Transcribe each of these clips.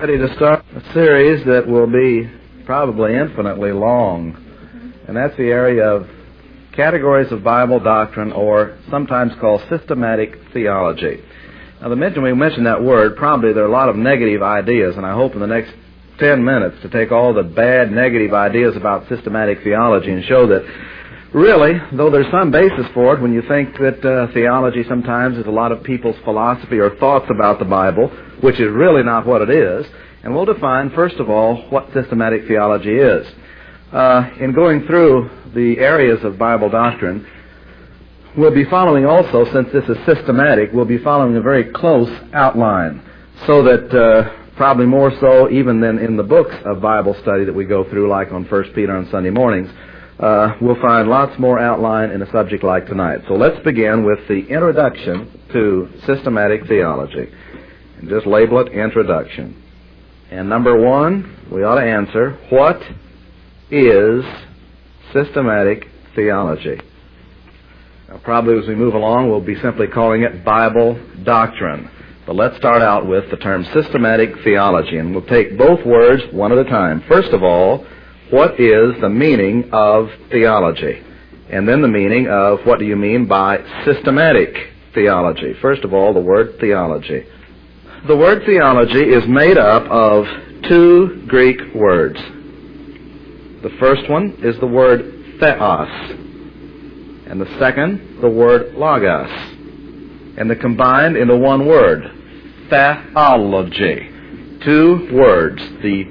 Ready to start a series that will be probably infinitely long, and that's the area of categories of Bible doctrine, or sometimes called systematic theology. Now, the minute we mention that word, probably there are a lot of negative ideas, and I hope in the next 10 minutes to take all the bad negative ideas about systematic theology and show that really, though there's some basis for it when you think that theology sometimes is a lot of people's philosophy or thoughts about the Bible, which is really not what it is, and we'll define, first of all, what systematic theology is. In going through the areas of Bible doctrine, we'll be following also, since this is systematic, we'll be following a very close outline, so that probably more so even than in the books of Bible study that we go through, like on 1 Peter on Sunday mornings, we'll find lots more outline in a subject like tonight. So let's begin with the introduction to systematic theology. And just label it Introduction. And number one, we ought to answer, what is systematic theology? Now, probably as we move along, we'll be simply calling it Bible doctrine. But let's start out with the term systematic theology, and we'll take both words one at a time. First of all, what is the meaning of theology? And then the meaning of what do you mean by systematic theology? First of all, the word theology. The word theology is made up of two Greek words. The first one is the word theos, and the second, the word logos. And they're combined into one word, theology. Two words. The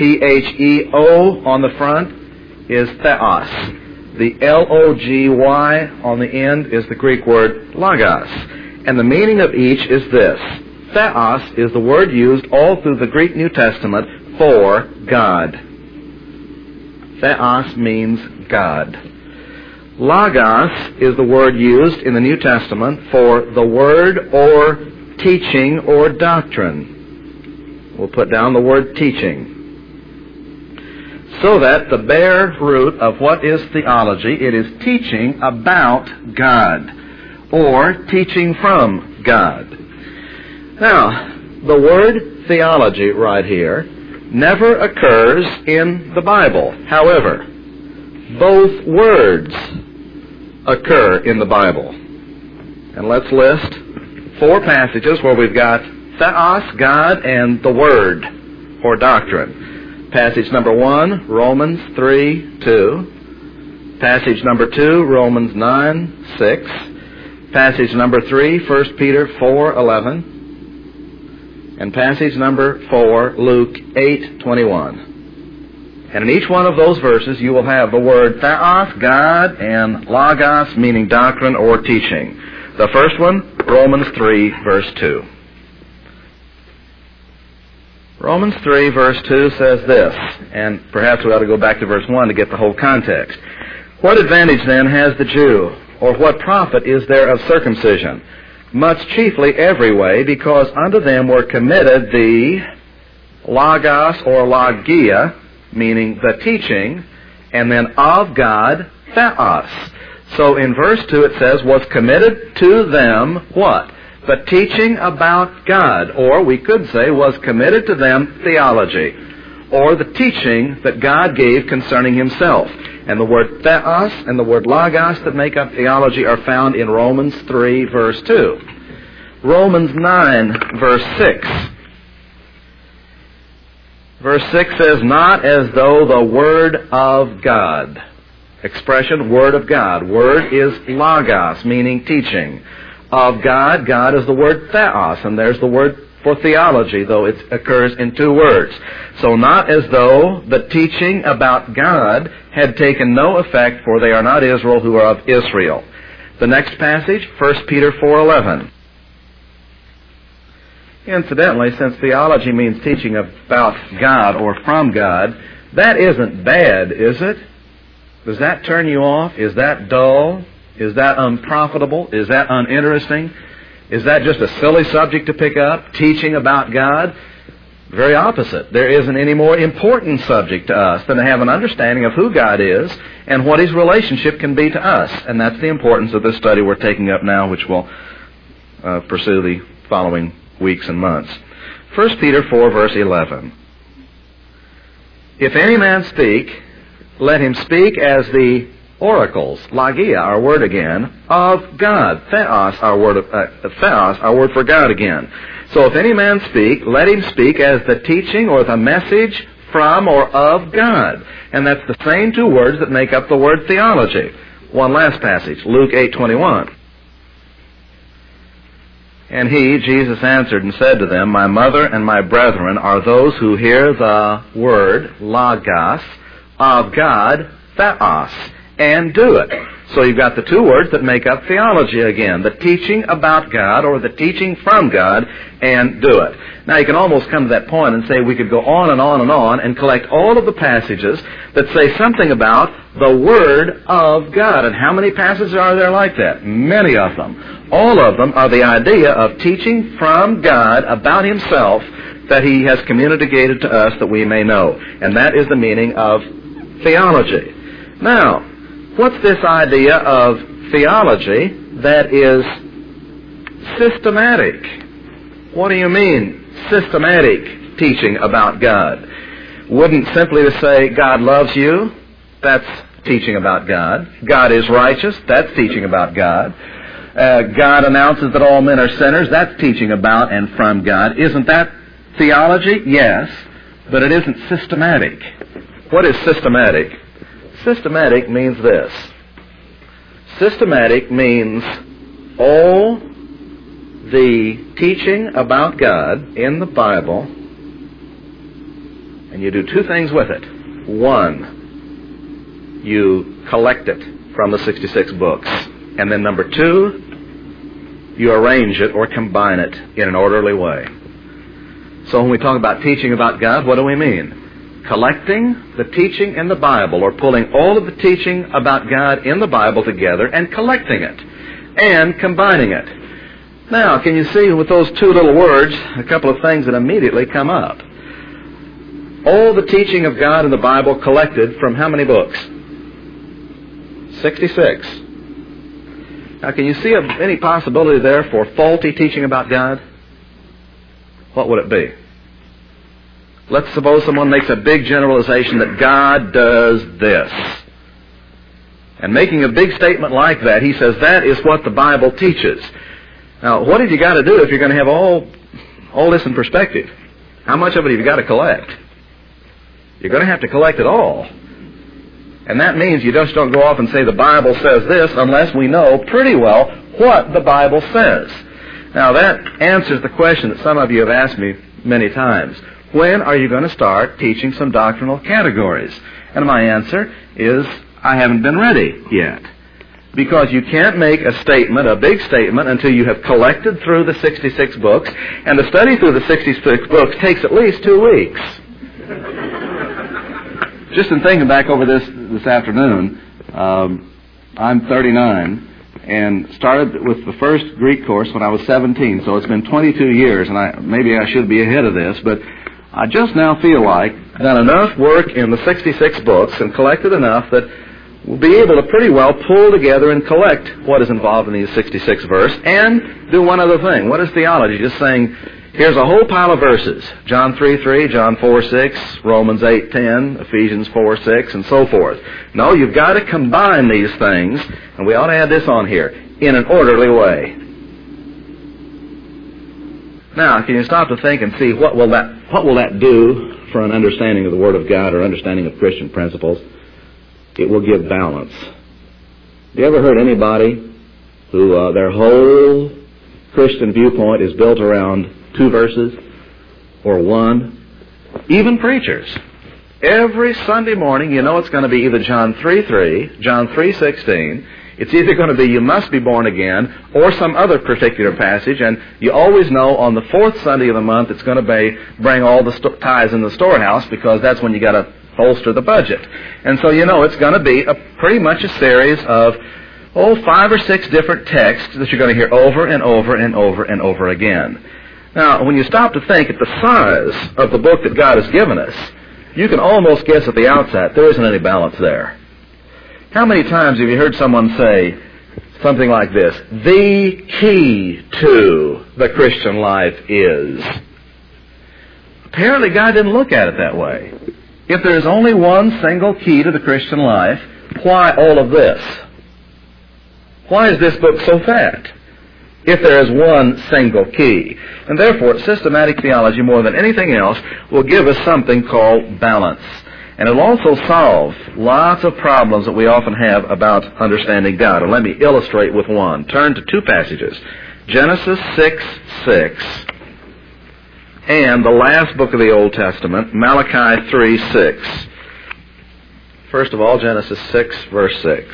T-H-E-O on the front is theos. The L-O-G-Y on the end is the Greek word logos. And the meaning of each is this. Theos is the word used all through the Greek New Testament for God. Theos means God. Logos is the word used in the New Testament for the word or teaching or doctrine. We'll put down the word teaching. So that the bare root of what is theology, it is teaching about God or teaching from God. Now, the word theology right here never occurs in the Bible. However, both words occur in the Bible. And let's list four passages where we've got theos, God, and the Word, or doctrine. Passage number 1, Romans 3:2. Passage number 2, Romans 9:6. Passage number 3, 1 Peter 4:11. And passage number 4, Luke 8:21. And in each one of those verses, you will have the word theos, God, and logos, meaning doctrine or teaching. The first one, Romans 3, verse 2. Romans 3, verse 2 says this, and perhaps we ought to go back to verse 1 to get the whole context. What advantage then has the Jew, or what profit is there of circumcision? Much chiefly every way, because unto them were committed the logos or logia, meaning the teaching, and then of God, theos. So in verse 2 it says, was committed to them what? The teaching about God, or we could say was committed to them theology, or the teaching that God gave concerning Himself. And the word theos and the word logos that make up theology are found in Romans 3, verse 2. Romans 9, verse 6. Verse 6 says, not as though the Word of God. Expression, Word of God. Word is logos, meaning teaching. Of God, God is the word theos, and there's the word for theology, though it occurs in two words. So not as though the teaching about God had taken no effect, for they are not Israel who are of Israel. The next passage, 1 Peter 4:11. Incidentally, since theology means teaching about God or from God, that isn't bad, is it? Does that turn you off? Is that dull? Is that unprofitable? Is that uninteresting? Is that just a silly subject to pick up, teaching about God? Very opposite. There isn't any more important subject to us than to have an understanding of who God is and what His relationship can be to us. And that's the importance of this study we're taking up now, which we'll pursue the following weeks and months. 1 Peter 4, verse 11. If any man speak, let him speak as the oracles, logia, our word again, of God. Theos, our word for God again. So if any man speak, let him speak as the teaching or the message from or of God. And that's the same two words that make up the word theology. One last passage, Luke 8:21. And he, Jesus, answered and said to them, my mother and my brethren are those who hear the word, logos, of God, theos, and do it. So you've got the two words that make up theology again, the teaching about God or the teaching from God, and do it. Now you can almost come to that point and say we could go on and on and on and collect all of the passages that say something about the Word of God. And how many passages are there like that? Many of them. All of them are the idea of teaching from God about Himself that He has communicated to us that we may know. And that is the meaning of theology. Now, what's this idea of theology that is systematic? What do you mean, systematic teaching about God? Wouldn't simply to say God loves you, that's teaching about God. God is righteous, that's teaching about God. God announces that all men are sinners, that's teaching about and from God. Isn't that theology? Yes, but it isn't systematic. What is systematic? Systematic means this. Systematic means all the teaching about God in the Bible, and you do two things with it. One, you collect it from the 66 books. And then number two, you arrange it or combine it in an orderly way. So when we talk about teaching about God, what do we mean? Collecting the teaching in the Bible, or pulling all of the teaching about God in the Bible together and collecting it and combining it. Now, can you see with those two little words a couple of things that immediately come up? All the teaching of God in the Bible collected from how many books? 66. Now, can you see any possibility there for faulty teaching about God? What would it be? Let's suppose someone makes a big generalization that God does this. And making a big statement like that, he says that is what the Bible teaches. Now, what have you got to do if you're going to have all this in perspective? How much of it have you got to collect? You're going to have to collect it all. And that means you just don't go off and say the Bible says this unless we know pretty well what the Bible says. Now, that answers the question that some of you have asked me many times. When are you going to start teaching some doctrinal categories? And my answer is, I haven't been ready yet. Because you can't make a statement, a big statement, until you have collected through the 66 books, and the study through the 66 books takes at least 2 weeks. Just in thinking back over this afternoon, I'm 39, and started with the first Greek course when I was 17, so it's been 22 years, and maybe I should be ahead of this, but I just now feel like I've done enough work in the 66 books and collected enough that we'll be able to pretty well pull together and collect what is involved in these 66 verses and do one other thing. What is theology? Just saying, here's a whole pile of verses. John 3:3, John 4:6, Romans 8:10, Ephesians 4:6, and so forth. No, you've got to combine these things, and we ought to add this on here, in an orderly way. Now, can you stop to think and see what will that do for an understanding of the Word of God or understanding of Christian principles? It will give balance. Have you ever heard anybody who their whole Christian viewpoint is built around 2 verses or 1? Even preachers. Every Sunday morning, you know it's going to be either John 3:3, John 3:16. It's either going to be you must be born again or some other particular passage, and you always know on the 4th Sunday of the month it's going to be bring all the tithes in the storehouse, because that's when you got to bolster the budget. And so you know it's going to be pretty much a series of 5 or 6 different texts that you're going to hear over and over and over and over again. Now, when you stop to think at the size of the book that God has given us, you can almost guess at the outset there isn't any balance there. How many times have you heard someone say something like this? The key to the Christian life is. Apparently God didn't look at it that way. If there is only one single key to the Christian life, why all of this? Why is this book so fat? If there is one single key. And therefore, systematic theology, more than anything else, will give us something called balance. And it will also solve lots of problems that we often have about understanding God. And let me illustrate with one. Turn to two passages. Genesis 6:6 and the last book of the Old Testament, Malachi 3:6. First of all, Genesis 6, verse 6.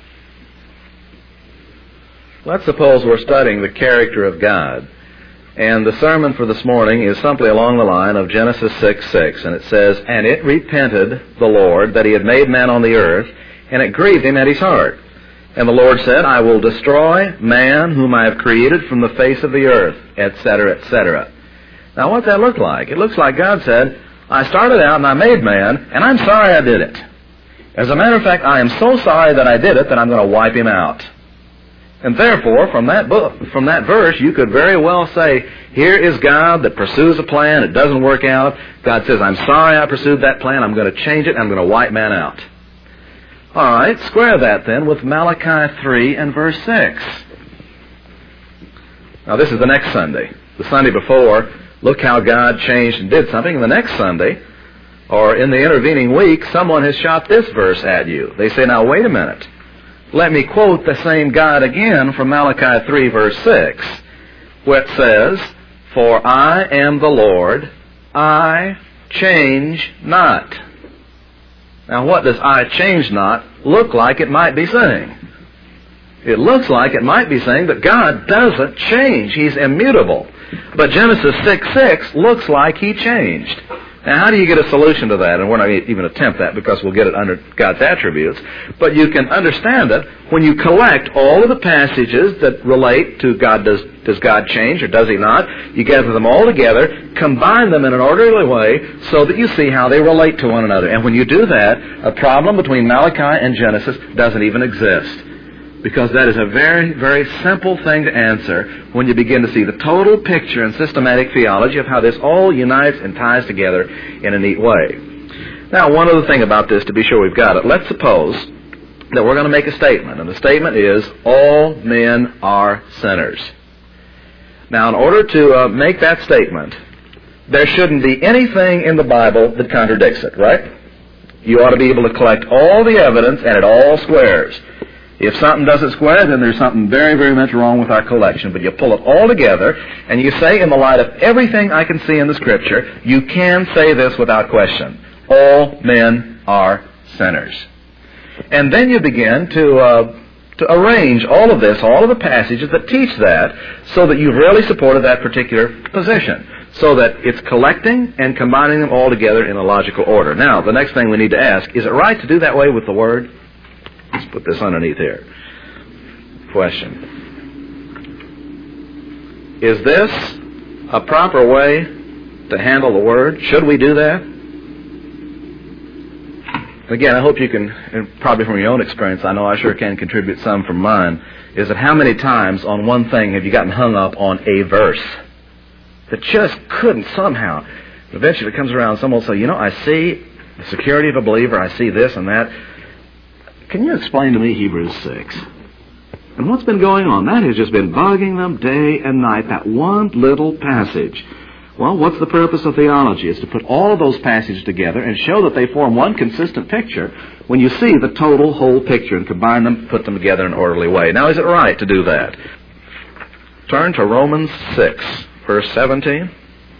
Let's suppose we're studying the character of God. And the sermon for this morning is simply along the line of Genesis 6:6. And it says, "And it repented the Lord that he had made man on the earth, and it grieved him at his heart. And the Lord said, I will destroy man whom I have created from the face of the earth," etc., etc. Now what's that look like? It looks like God said, I started out and I made man, and I'm sorry I did it. As a matter of fact, I am so sorry that I did it that I'm going to wipe him out. And therefore, from that verse, you could very well say, here is God that pursues a plan, it doesn't work out. God says, I'm sorry I pursued that plan, I'm going to change it, I'm going to wipe man out. All right, square that then with Malachi 3 and verse 6. Now this is the next Sunday. The Sunday before, look how God changed and did something. And the next Sunday, or in the intervening week, someone has shot this verse at you. They say, now wait a minute. Let me quote the same God again from Malachi 3, verse 6, where it says, "For I am the Lord, I change not." Now what does "I change not" look like it might be saying? It looks like it might be saying that God doesn't change. He's immutable. But Genesis 6:6 looks like He changed. Now, how do you get a solution to that? And we're not going to even attempt that because we'll get it under God's attributes. But you can understand it when you collect all of the passages that relate to God. Does God change or does He not? You gather them all together, combine them in an orderly way so that you see how they relate to one another. And when you do that, a problem between Malachi and Genesis doesn't even exist. Because that is a very, very simple thing to answer when you begin to see the total picture in systematic theology of how this all unites and ties together in a neat way. Now, one other thing about this, to be sure we've got it. Let's suppose that we're going to make a statement, and the statement is, all men are sinners. Now, in order to make that statement, there shouldn't be anything in the Bible that contradicts it, right? You ought to be able to collect all the evidence, and it all squares. If something doesn't square, then there's something very, very much wrong with our collection. But you pull it all together, and you say, in the light of everything I can see in the Scripture, you can say this without question. All men are sinners. And then you begin to arrange all of this, all of the passages that teach that, so that you've really supported that particular position. So that it's collecting and combining them all together in a logical order. Now, the next thing we need to ask, is it right to do that way with the Word? Let's put this underneath here. Question. Is this a proper way to handle the Word? Should we do that? Again, I hope you can, and probably from your own experience, I know I sure can contribute some from mine, is that how many times on one thing have you gotten hung up on a verse that just couldn't somehow? Eventually it comes around, someone will say, I see the security of a believer, I see this and that. Can you explain to me Hebrews 6? And what's been going on? That has just been bugging them day and night, that one little passage. Well, what's the purpose of theology? It's to put all of those passages together and show that they form one consistent picture when you see the total whole picture and combine them, put them together in an orderly way. Now, is it right to do that? Turn to Romans 6, verse 17.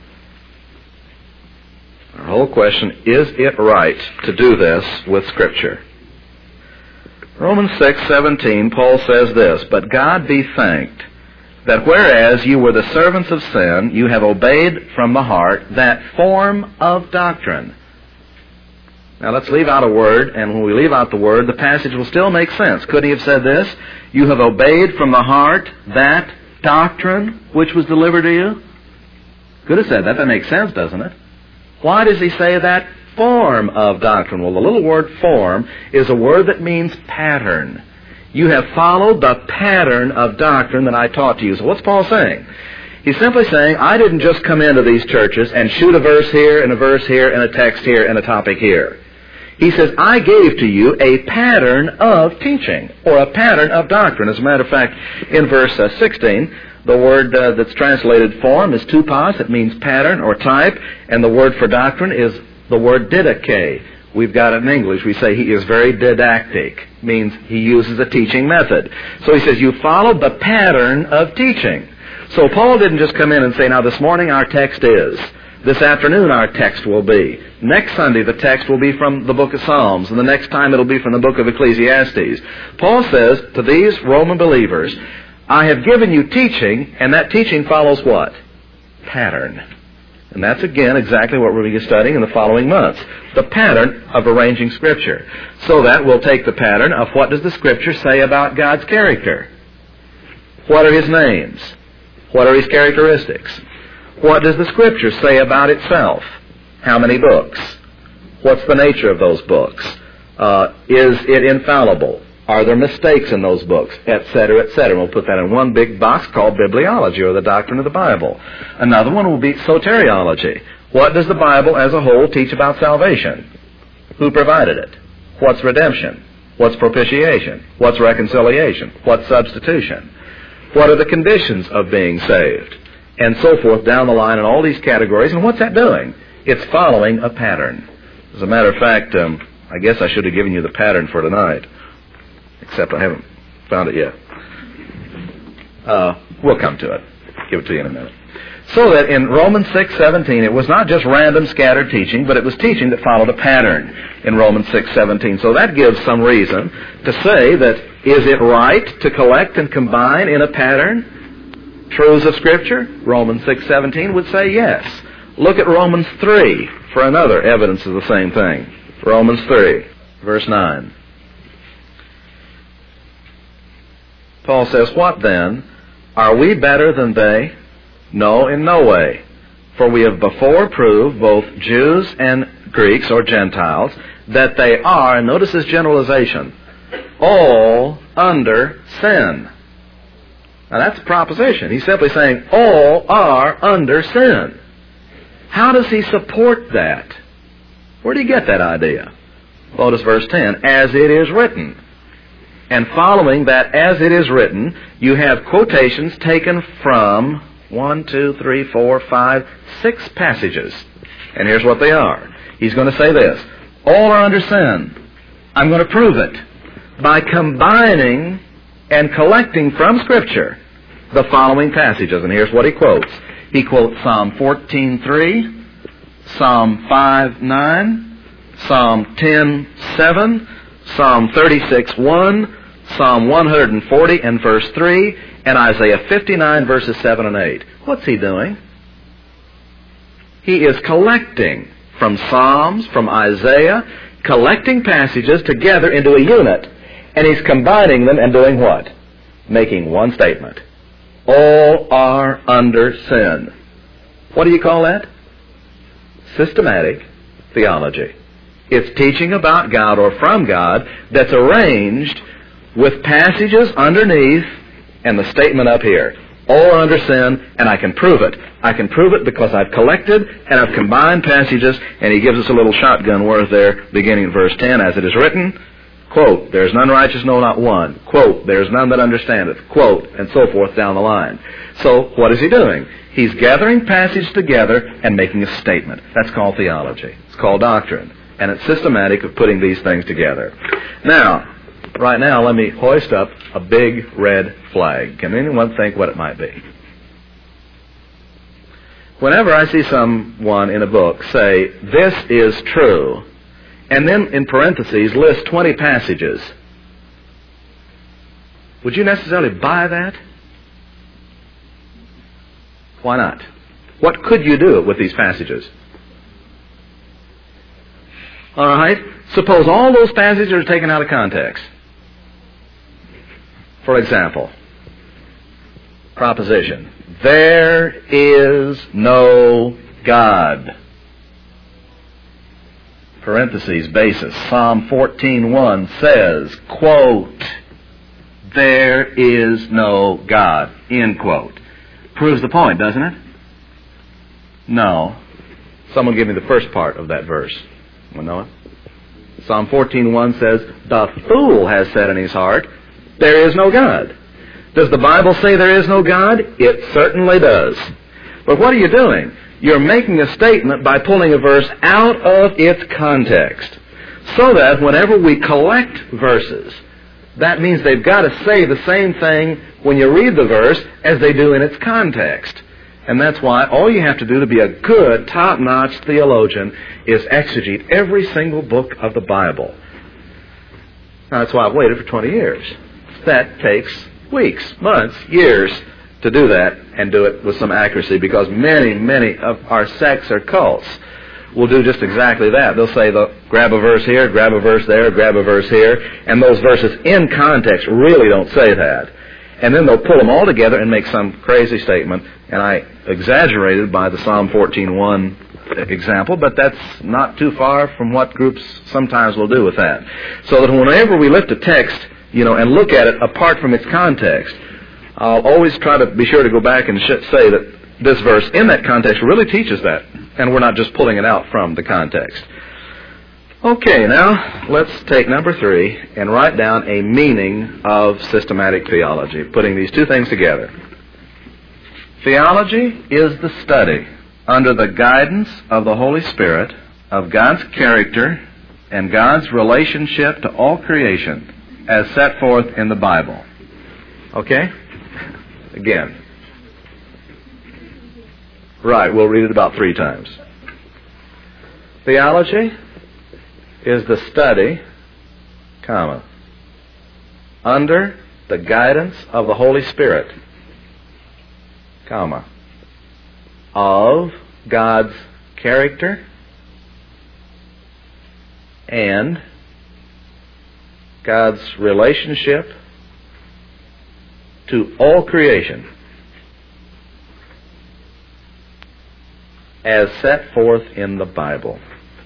Our whole question, is it right to do this with Scripture? Romans 6:17, Paul says this, "But God be thanked, that whereas you were the servants of sin, you have obeyed from the heart that form of doctrine." Now let's leave out a word, and when we leave out the word, the passage will still make sense. Could he have said this? "You have obeyed from the heart that doctrine which was delivered to you"? Could have said that. That makes sense, doesn't it? Why does he say that form of doctrine? Well, the little word form is a word that means pattern. You have followed the pattern of doctrine that I taught to you. So what's Paul saying? He's simply saying, I didn't just come into these churches and shoot a verse here and a verse here and a text here and a topic here. He says, I gave to you a pattern of teaching, or a pattern of doctrine. As a matter of fact, in verse 16, the word that's translated form is tupos. It means pattern or type. And the word for doctrine is the word didache. We've got it in English. We say he is very didactic. Means he uses a teaching method. So he says, you followed the pattern of teaching. So Paul didn't just come in and say, now this morning our text is. This afternoon our text will be. Next Sunday the text will be from the book of Psalms, and the next time it'll be from the book of Ecclesiastes. Paul says to these Roman believers, I have given you teaching, and that teaching follows what? Pattern. And that's again exactly what we're going to be studying in the following months. The pattern of arranging Scripture. So that we'll take the pattern of what does the Scripture say about God's character? What are His names? What are His characteristics? What does the Scripture say about itself? How many books? What's the nature of those books? Is it infallible? Are there mistakes in those books? Etc., etc. We'll put that in one big box called bibliology, or the doctrine of the Bible. Another one will be soteriology. What does the Bible as a whole teach about salvation? Who provided it? What's redemption? What's propitiation? What's reconciliation? What's substitution? What are the conditions of being saved? And so forth down the line in all these categories. And what's that doing? It's following a pattern. As a matter of fact, I guess I should have given you the pattern for tonight. Except I haven't found it yet. We'll come to it. Give it to you in a minute. So that in Romans 6:17, it was not just random scattered teaching, but it was teaching that followed a pattern in Romans 6:17. So that gives some reason to say that is it right to collect and combine in a pattern truths of Scripture? Romans 6:17 would say yes. Look at Romans 3 for another evidence of the same thing. Romans 3, verse 9. Paul says, what then? Are we better than they? No, in no way. For we have before proved, both Jews and Greeks or Gentiles, that they are, and notice this generalization, all under sin. Now that's a proposition. He's simply saying all are under sin. How does he support that? Where do you get that idea? Notice verse 10, as it is written. And following that, as it is written, you have quotations taken from 6 passages. And here's what they are. He's going to say this. All are under sin. I'm going to prove it by combining and collecting from Scripture the following passages. And here's what he quotes. He quotes Psalm 14:3, Psalm 5:9, Psalm 10:7, Psalm 36:1, Psalm 140 and verse 3, and Isaiah 59 verses 7 and 8. What's he doing? He is collecting from Psalms, from Isaiah, collecting passages together into a unit, and he's combining them and doing what? Making one statement. All are under sin. What do you call that? Systematic theology. It's teaching about God or from God that's arranged with passages underneath and the statement up here. All are under sin, and I can prove it. I can prove it because I've collected and I've combined passages, and he gives us a little shotgun worth there, beginning in verse 10, as it is written, quote, there is none righteous, no, not one. Quote, there is none that understandeth. Quote, and so forth down the line. So, what is he doing? He's gathering passages together and making a statement. That's called theology. It's called doctrine. And it's systematic of putting these things together. Now, right now, let me hoist up a big red flag. Can anyone think what it might be? Whenever I see someone in a book say, this is true, and then in parentheses list 20 passages, would you necessarily buy that? Why not? What could you do with these passages? All right, suppose all those passages are taken out of context. For example, proposition, there is no God. Parentheses, basis, Psalm 14:1 says, quote, there is no God, end quote. proves the point, doesn't it? No. Someone give me the first part of that verse. You know it? Psalm 14:1 says, "The fool has said in his heart, there is no God." Does the Bible say there is no God? It certainly does. But what are you doing? You're making a statement by pulling a verse out of its context. So that whenever we collect verses, that means they've got to say the same thing when you read the verse as they do in its context. And that's why all you have to do to be a good, top-notch theologian is exegete every single book of the Bible. Now, that's why I've waited for 20 years. That takes weeks, months, years to do that and do it with some accuracy, because many of our sects or cults will do just exactly that. They'll say, they'll grab a verse here, grab a verse there, grab a verse here, and those verses in context really don't say that. And then they'll pull them all together and make some crazy statement. And I exaggerated by the Psalm 14:1 example, but that's not too far from what groups sometimes will do with that. So that whenever we lift a text, and look at it apart from its context, I'll always try to be sure to go back and say that this verse in that context really teaches that, and we're not just pulling it out from the context. Okay, now let's take number 3 and write down a meaning of systematic theology, putting these two things together. Theology is the study, under the guidance of the Holy Spirit, of God's character and God's relationship to all creation as set forth in the Bible. Okay? Again. Right, we'll read it about 3 times. Theology is the study, under the guidance of the Holy Spirit, of God's character and God's relationship to all creation as set forth in the Bible.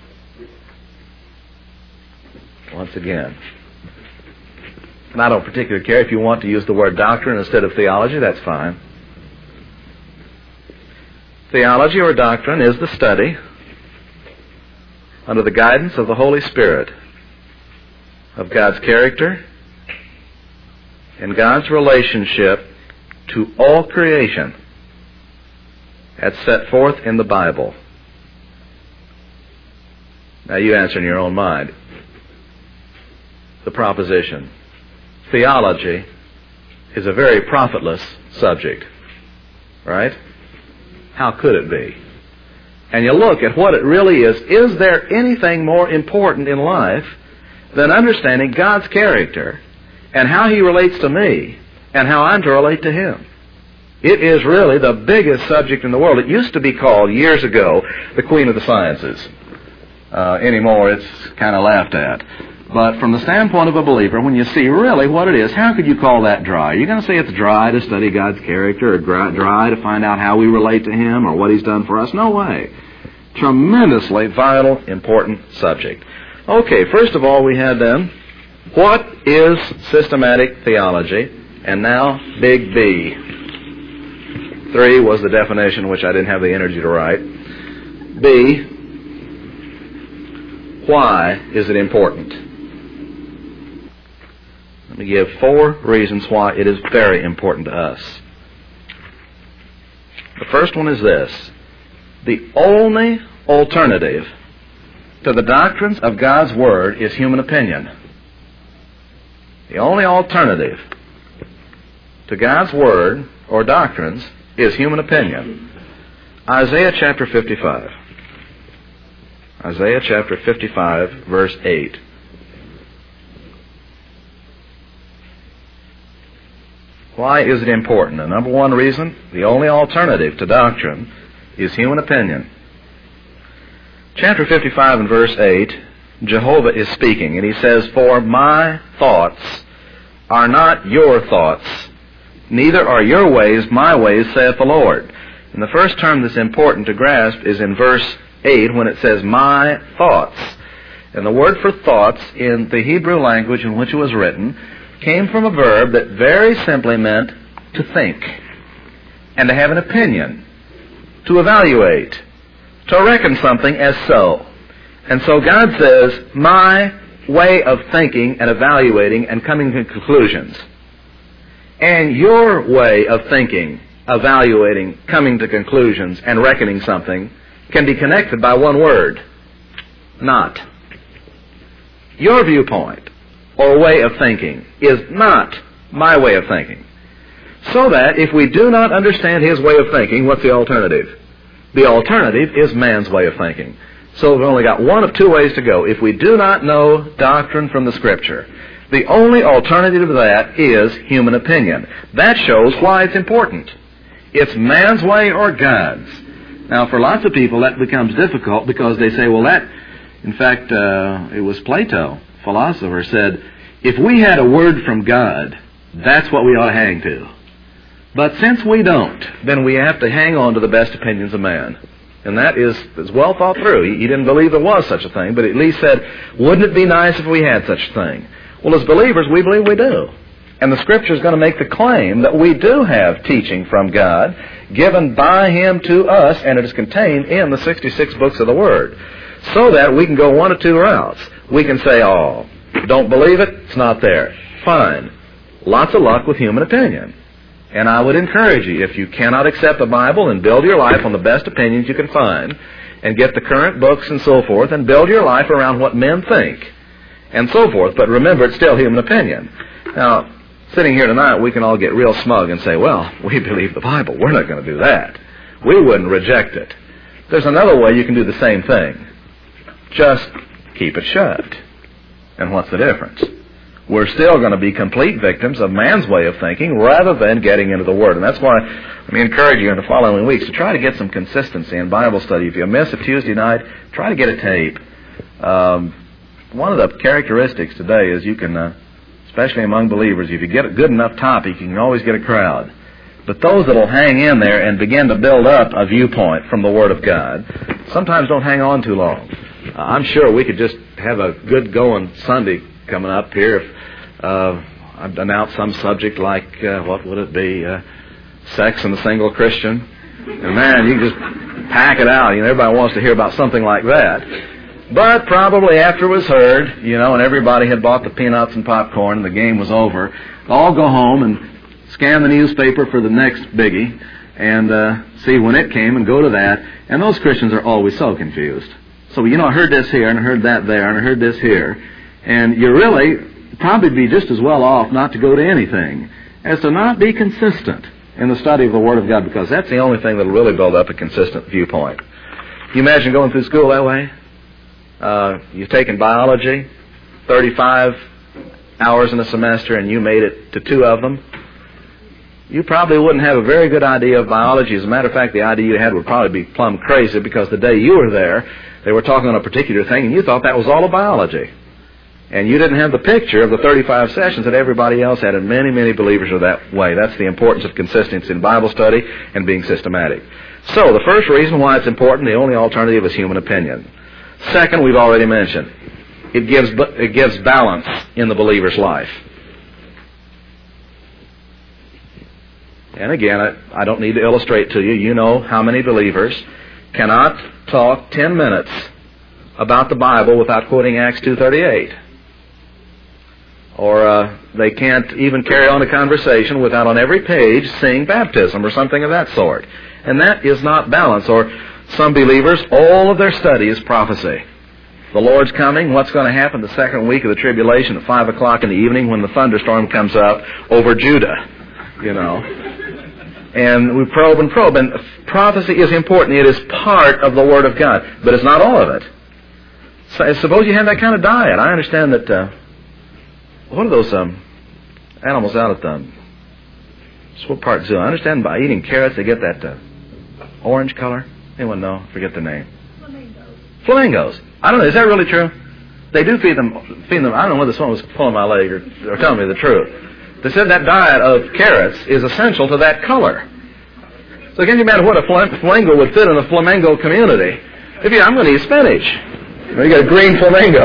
Once again. And I don't particularly care if you want to use the word doctrine instead of theology, that's fine. Theology or doctrine is the study, under the guidance of the Holy Spirit, of God's character and God's relationship to all creation as set forth in the Bible. Now you answer in your own mind the proposition. Theology is a very profitless subject, right? How could it be? And you look at what it really is. Is there anything more important in life than understanding God's character and how He relates to me and how I'm to relate to Him? It is really the biggest subject in the world. It used to be called, years ago, the Queen of the Sciences. Anymore, it's kind of laughed at. But from the standpoint of a believer, when you see really what it is, how could you call that dry? Are you going to say it's dry to study God's character, or dry to find out how we relate to Him or what He's done for us? No way. Tremendously vital, important subject. Okay, first of all, we had then, what is systematic theology? And now, big B. 3 was the definition, which I didn't have the energy to write. B, why is it important? Let me give 4 reasons why it is very important to us. The first one is this. The only alternative to the doctrines of God's Word is human opinion. The only alternative to God's Word or doctrines is human opinion. Isaiah chapter 55. Isaiah chapter 55, verse 8. Why is it important? The number one reason, the only alternative to doctrine is human opinion. Chapter 55 and verse 8, Jehovah is speaking, and He says, "For my thoughts are not your thoughts, neither are your ways my ways, saith the Lord." And the first term that's important to grasp is in verse 8 when it says, "my thoughts." And the word for thoughts in the Hebrew language in which it was written came from a verb that very simply meant to think. and to have an opinion, to evaluate, to reckon something as so. And so God says, my way of thinking and evaluating and coming to conclusions, and your way of thinking, evaluating, coming to conclusions, and reckoning something can be connected by one word: not. Your viewpoint or way of thinking is not my way of thinking. So that if we do not understand his way of thinking, what's the alternative? The alternative is man's way of thinking. So we've only got one of two ways to go. If we do not know doctrine from the Scripture, the only alternative to that is human opinion. That shows why it's important. It's man's way or God's. Now, for lots of people, that becomes difficult because they say, well, in fact, it was Plato, philosopher, said, if we had a word from God, that's what we ought to hang to. But since we don't, then we have to hang on to the best opinions of man. And that is well thought through. He didn't believe there was such a thing, but at least said, wouldn't it be nice if we had such a thing? Well, as believers, we believe we do. And the Scripture is going to make the claim that we do have teaching from God, given by Him to us, and it is contained in the 66 books of the Word. So that we can go one of two routes. We can say, oh, don't believe it, it's not there. Fine. Lots of luck with human opinion. And I would encourage you, if you cannot accept the Bible, and build your life on the best opinions you can find, and get the current books and so forth, and build your life around what men think, and so forth. But remember, it's still human opinion. Now, sitting here tonight, we can all get real smug and say, well, we believe the Bible. We're not going to do that. We wouldn't reject it. There's another way you can do the same thing. Just keep it shut. And what's the difference? We're still going to be complete victims of man's way of thinking rather than getting into the Word. And that's why let me encourage you in the following weeks to try to get some consistency in Bible study. If you miss a Tuesday night, try to get a tape. One of the characteristics today is you can, especially among believers, if you get a good enough topic, you can always get a crowd. But those that will hang in there and begin to build up a viewpoint from the Word of God sometimes don't hang on too long. I'm sure we could just have a good going Sunday coming up here if I'd announce some subject like, what would it be, sex and the single Christian. And man, you can just pack it out. Everybody wants to hear about something like that. But probably after it was heard, and everybody had bought the peanuts and popcorn and the game was over, all go home and scan the newspaper for the next biggie and see when it came and go to that. And those Christians are always so confused. So, I heard this here and I heard that there and I heard this here. And you really probably be just as well off not to go to anything as to not be consistent in the study of the Word of God, because that's the only thing that will really build up a consistent viewpoint. Can you imagine going through school that way? You've taken biology, 35 hours in a semester, and you made it to 2 of them. You probably wouldn't have a very good idea of biology. As a matter of fact, the idea you had would probably be plumb crazy, because the day you were there, they were talking on a particular thing, and you thought that was all of biology. And you didn't have the picture of the 35 sessions that everybody else had, and many, many believers are that way. That's the importance of consistency in Bible study and being systematic. So, the first reason why it's important, the only alternative is human opinion. Second, we've already mentioned, it gives balance in the believer's life. And again, I don't need to illustrate to you. You know how many believers cannot talk 10 minutes about the Bible without quoting Acts 2:38. Or they can't even carry on a conversation without on every page seeing baptism or something of that sort. And that is not balance. Or some believers, all of their study is prophecy. The Lord's coming, what's going to happen the second week of the tribulation at 5 o'clock in the evening when the thunderstorm comes up over Judah, And we probe and probe. And prophecy is important. It is part of the Word of God. But it's not all of it. So, suppose you have that kind of diet. I understand that... what are those animals out at the Swope Park Zoo? I understand by eating carrots they get that orange color. Anyone know? Forget the name. Flamingos. I don't know. Is that really true? They do feed them. I don't know whether someone was pulling my leg or telling me the truth. They said that diet of carrots is essential to that color. So can you imagine what a flamingo would fit in a flamingo community? I'm going to eat spinach. You got a green flamingo.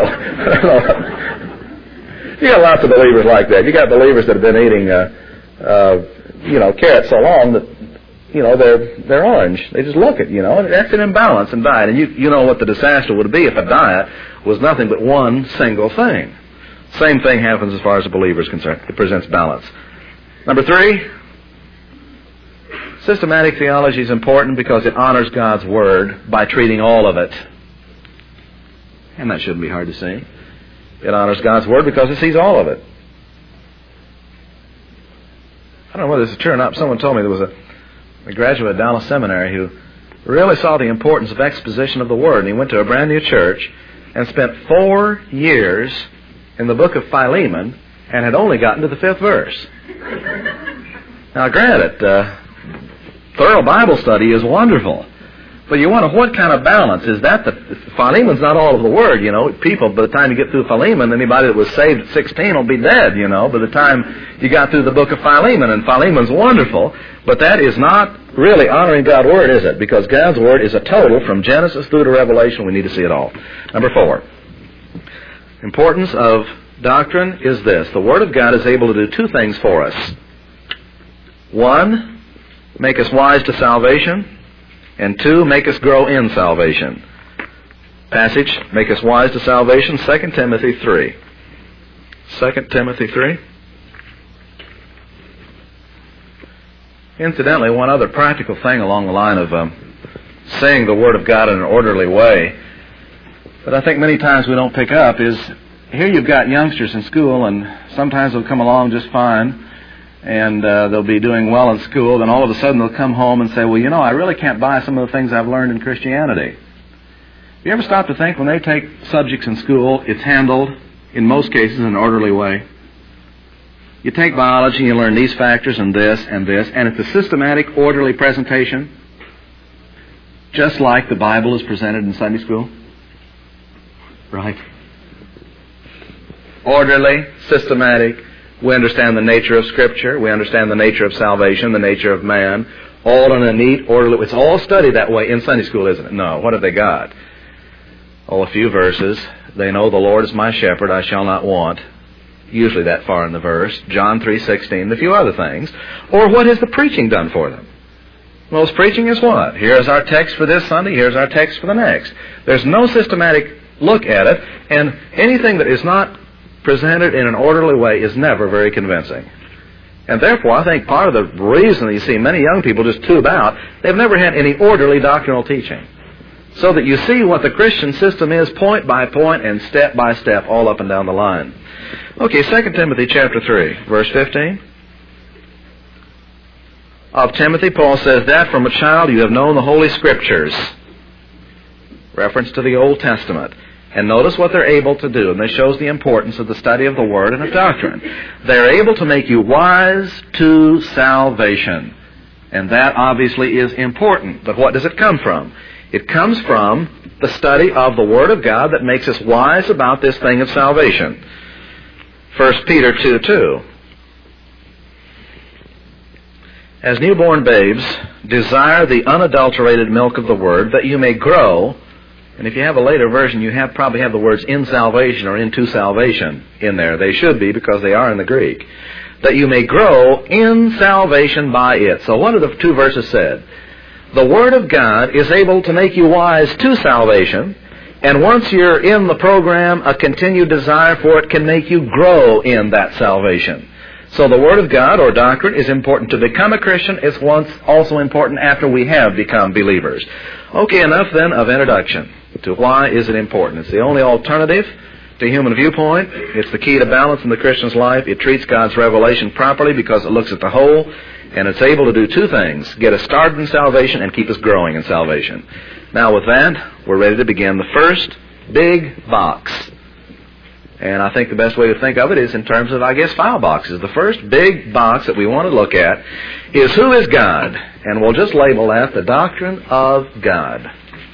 You got lots of believers like that. You got believers that have been eating, carrots so long that they're orange. They just look it, and that's an imbalance in diet. And you know what the disaster would be if a diet was nothing but one single thing. Same thing happens as far as a believer is concerned. It presents balance. Number 3, systematic theology is important because it honors God's Word by treating all of it. And that shouldn't be hard to see. It honors God's Word because it sees all of it. I don't know whether this is true or not. Someone told me there was a graduate of Dallas Seminary who really saw the importance of exposition of the Word. And he went to a brand new church and spent 4 years in the book of Philemon and had only gotten to the 5th verse. Now, granted, thorough Bible study is wonderful. But you wonder, what kind of balance is that? Philemon's not all of the Word, People, by the time you get through Philemon, anybody that was saved at 16 will be dead, by the time you got through the book of Philemon. And Philemon's wonderful, but that is not really honoring God's Word, is it? Because God's Word is a total from Genesis through to Revelation. We need to see it all. Number 4. Importance of doctrine is this. The Word of God is able to do 2 things for us. 1, make us wise to salvation. And 2, make us grow in salvation. Passage, make us wise to salvation, 2 Timothy 3. 2 Timothy 3. Incidentally, one other practical thing along the line of saying the Word of God in an orderly way that I think many times we don't pick up is, here you've got youngsters in school, and sometimes they'll come along just fine, and they'll be doing well in school, then all of a sudden they'll come home and say, well, I really can't buy some of the things I've learned in Christianity. You ever stop to think when they take subjects in school, it's handled, in most cases, in an orderly way? You take biology and you learn these factors and this, and it's a systematic, orderly presentation, just like the Bible is presented in Sunday school. Right? Orderly, systematic. We understand the nature of Scripture. We understand the nature of salvation, the nature of man. All in a neat, orderly... It's all studied that way in Sunday school, isn't it? No. What have they got? Oh, a few verses. They know the Lord is my shepherd, I shall not want. Usually that far in the verse. John 3:16, a few other things. Or what has the preaching done for them? Most preaching is what? Here's our text for this Sunday, here's our text for the next. There's no systematic look at it, and anything that is not presented in an orderly way is never very convincing. And therefore, I think part of the reason that you see many young people just tube out, they've never had any orderly doctrinal teaching. So that you see what the Christian system is point by point and step by step all up and down the line. Okay, 2 Timothy chapter 3, verse 15. Of Timothy, Paul says that from a child you have known the Holy Scriptures. Reference to the Old Testament. And notice what they're able to do, and this shows the importance of the study of the Word and of doctrine. They're able to make you wise to salvation. And that obviously is important. But what does it come from? It comes from the study of the Word of God that makes us wise about this thing of salvation. 1 Peter 2:2. As newborn babes, desire the unadulterated milk of the Word, that you may grow. And if you have a later version, you probably have the words in salvation or into salvation in there. They should be, because they are in the Greek. That you may grow in salvation by it. So what have the 2 verses said? The Word of God is able to make you wise to salvation, and once you're in the program, a continued desire for it can make you grow in that salvation. So the Word of God, or doctrine, is important to become a Christian. It's also important after we have become believers. Okay, enough then of introduction to why is it important. It's the only alternative to human viewpoint. It's the key to balance in the Christian's life. It treats God's revelation properly because it looks at the whole, and it's able to do 2 things: get us started in salvation and keep us growing in salvation. Now with that, we're ready to begin the first big box. And I think the best way to think of it is in terms of, file boxes. The first big box that we want to look at is who is God? And we'll just label that the doctrine of God.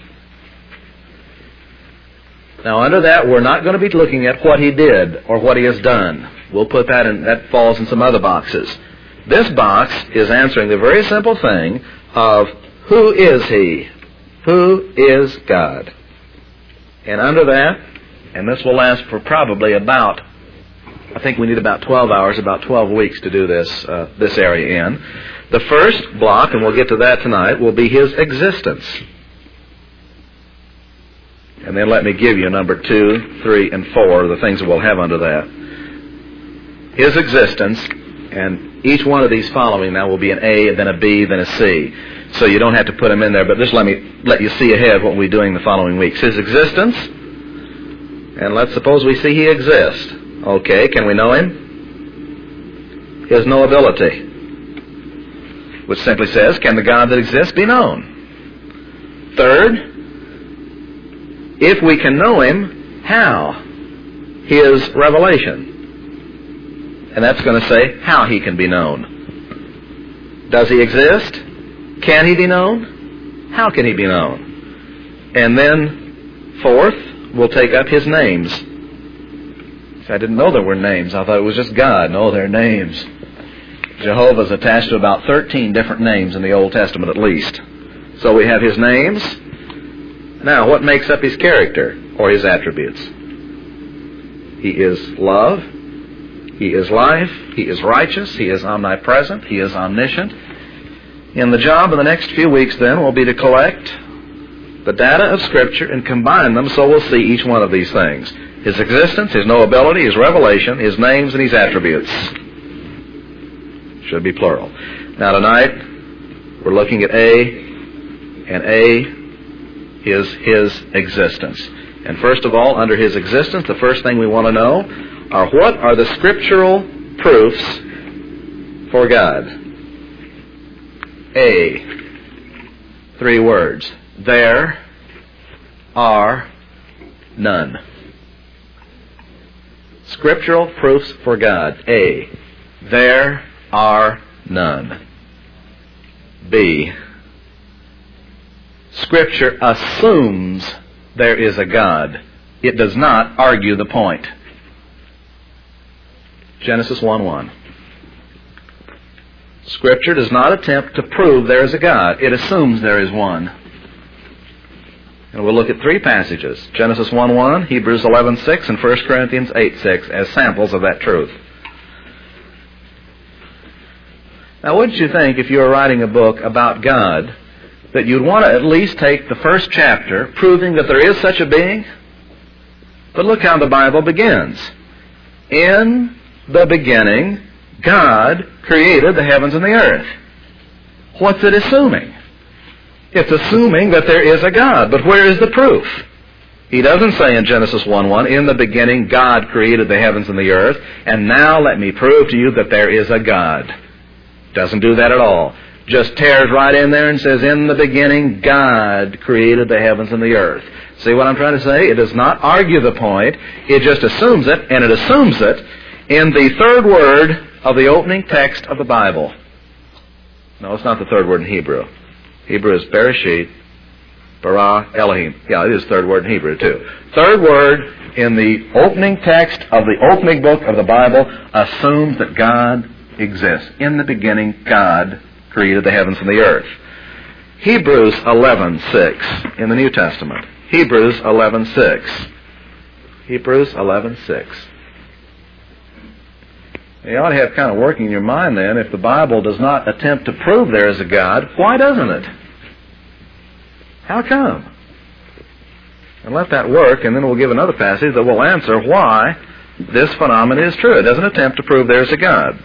Now under that, we're not going to be looking at what He did or what He has done. We'll put that in, that falls in some other boxes. This box is answering the very simple thing of who is He? Who is God? And under that, and this will last for probably about I think we need about 12 hours, about 12 weeks to do this area in. The first block, and we'll get to that tonight, will be his existence. And then let me give you number 2, 3, and 4, the things that we'll have under that. His existence, and each one of these following now will be an A, and then a B, then a C. So you don't have to put them in there, but just let you see ahead what we'll be doing the following weeks. His existence, and let's suppose we see he exists. Okay, can we know him? His knowability, which simply says, can the God that exists be known? Third, if we can know him, how? His revelation. And that's going to say how he can be known. Does he exist? Can he be known? How can he be known? And then, fourth, we'll take up his names. I didn't know there were names. I thought it was just God. No, they're names. Jehovah's attached to about 13 different names in the Old Testament at least. So we have his names. Now, what makes up his character or his attributes? He is love. He is life. He is righteous. He is omnipresent. He is omniscient. And the job of the next few weeks then will be to collect the data of Scripture and combine them so we'll see each one of these things. His existence, his knowability, his revelation, his names, and his attributes. Should be plural. Now tonight, we're looking at A, and A is his existence. And first of all, under his existence, the first thing we want to know are what are the scriptural proofs for God? A, 3 words. There are none. Scriptural proofs for God. A, there are none. B, Scripture assumes there is a God. It does not argue the point. Genesis 1:1. Scripture does not attempt to prove there is a God. It assumes there is one. And we'll look at 3 passages. Genesis 1:1, Hebrews 11:6, and 1 Corinthians 8:6 as samples of that truth. Now, wouldn't you think if you were writing a book about God that you'd want to at least take the first chapter proving that there is such a being? But look how the Bible begins. In the beginning, God created the heavens and the earth. What's it assuming? It's assuming that there is a God. But where is the proof? He doesn't say in Genesis 1:1, in the beginning God created the heavens and the earth, and now let me prove to you that there is a God. Doesn't do that at all. Just tears right in there and says, in the beginning God created the heavens and the earth. See what I'm trying to say? It does not argue the point. It just assumes it, and it assumes it in the 3rd word of the opening text of the Bible. No, it's not the 3rd word in Hebrew. Hebrew is Bereshit, bara, Elohim. Yeah, it is 3rd word in Hebrew too. 3rd word in the opening text of the opening book of the Bible assumes that God exists. In the beginning, God created the heavens and the earth. Hebrews 11:6 in the New Testament. Hebrews 11:6. Hebrews 11:6. You ought to have kind of working in your mind then, if the Bible does not attempt to prove there is a God, why doesn't it? How come? And let that work, and then we'll give another passage that will answer why this phenomenon is true. It doesn't attempt to prove there is a God.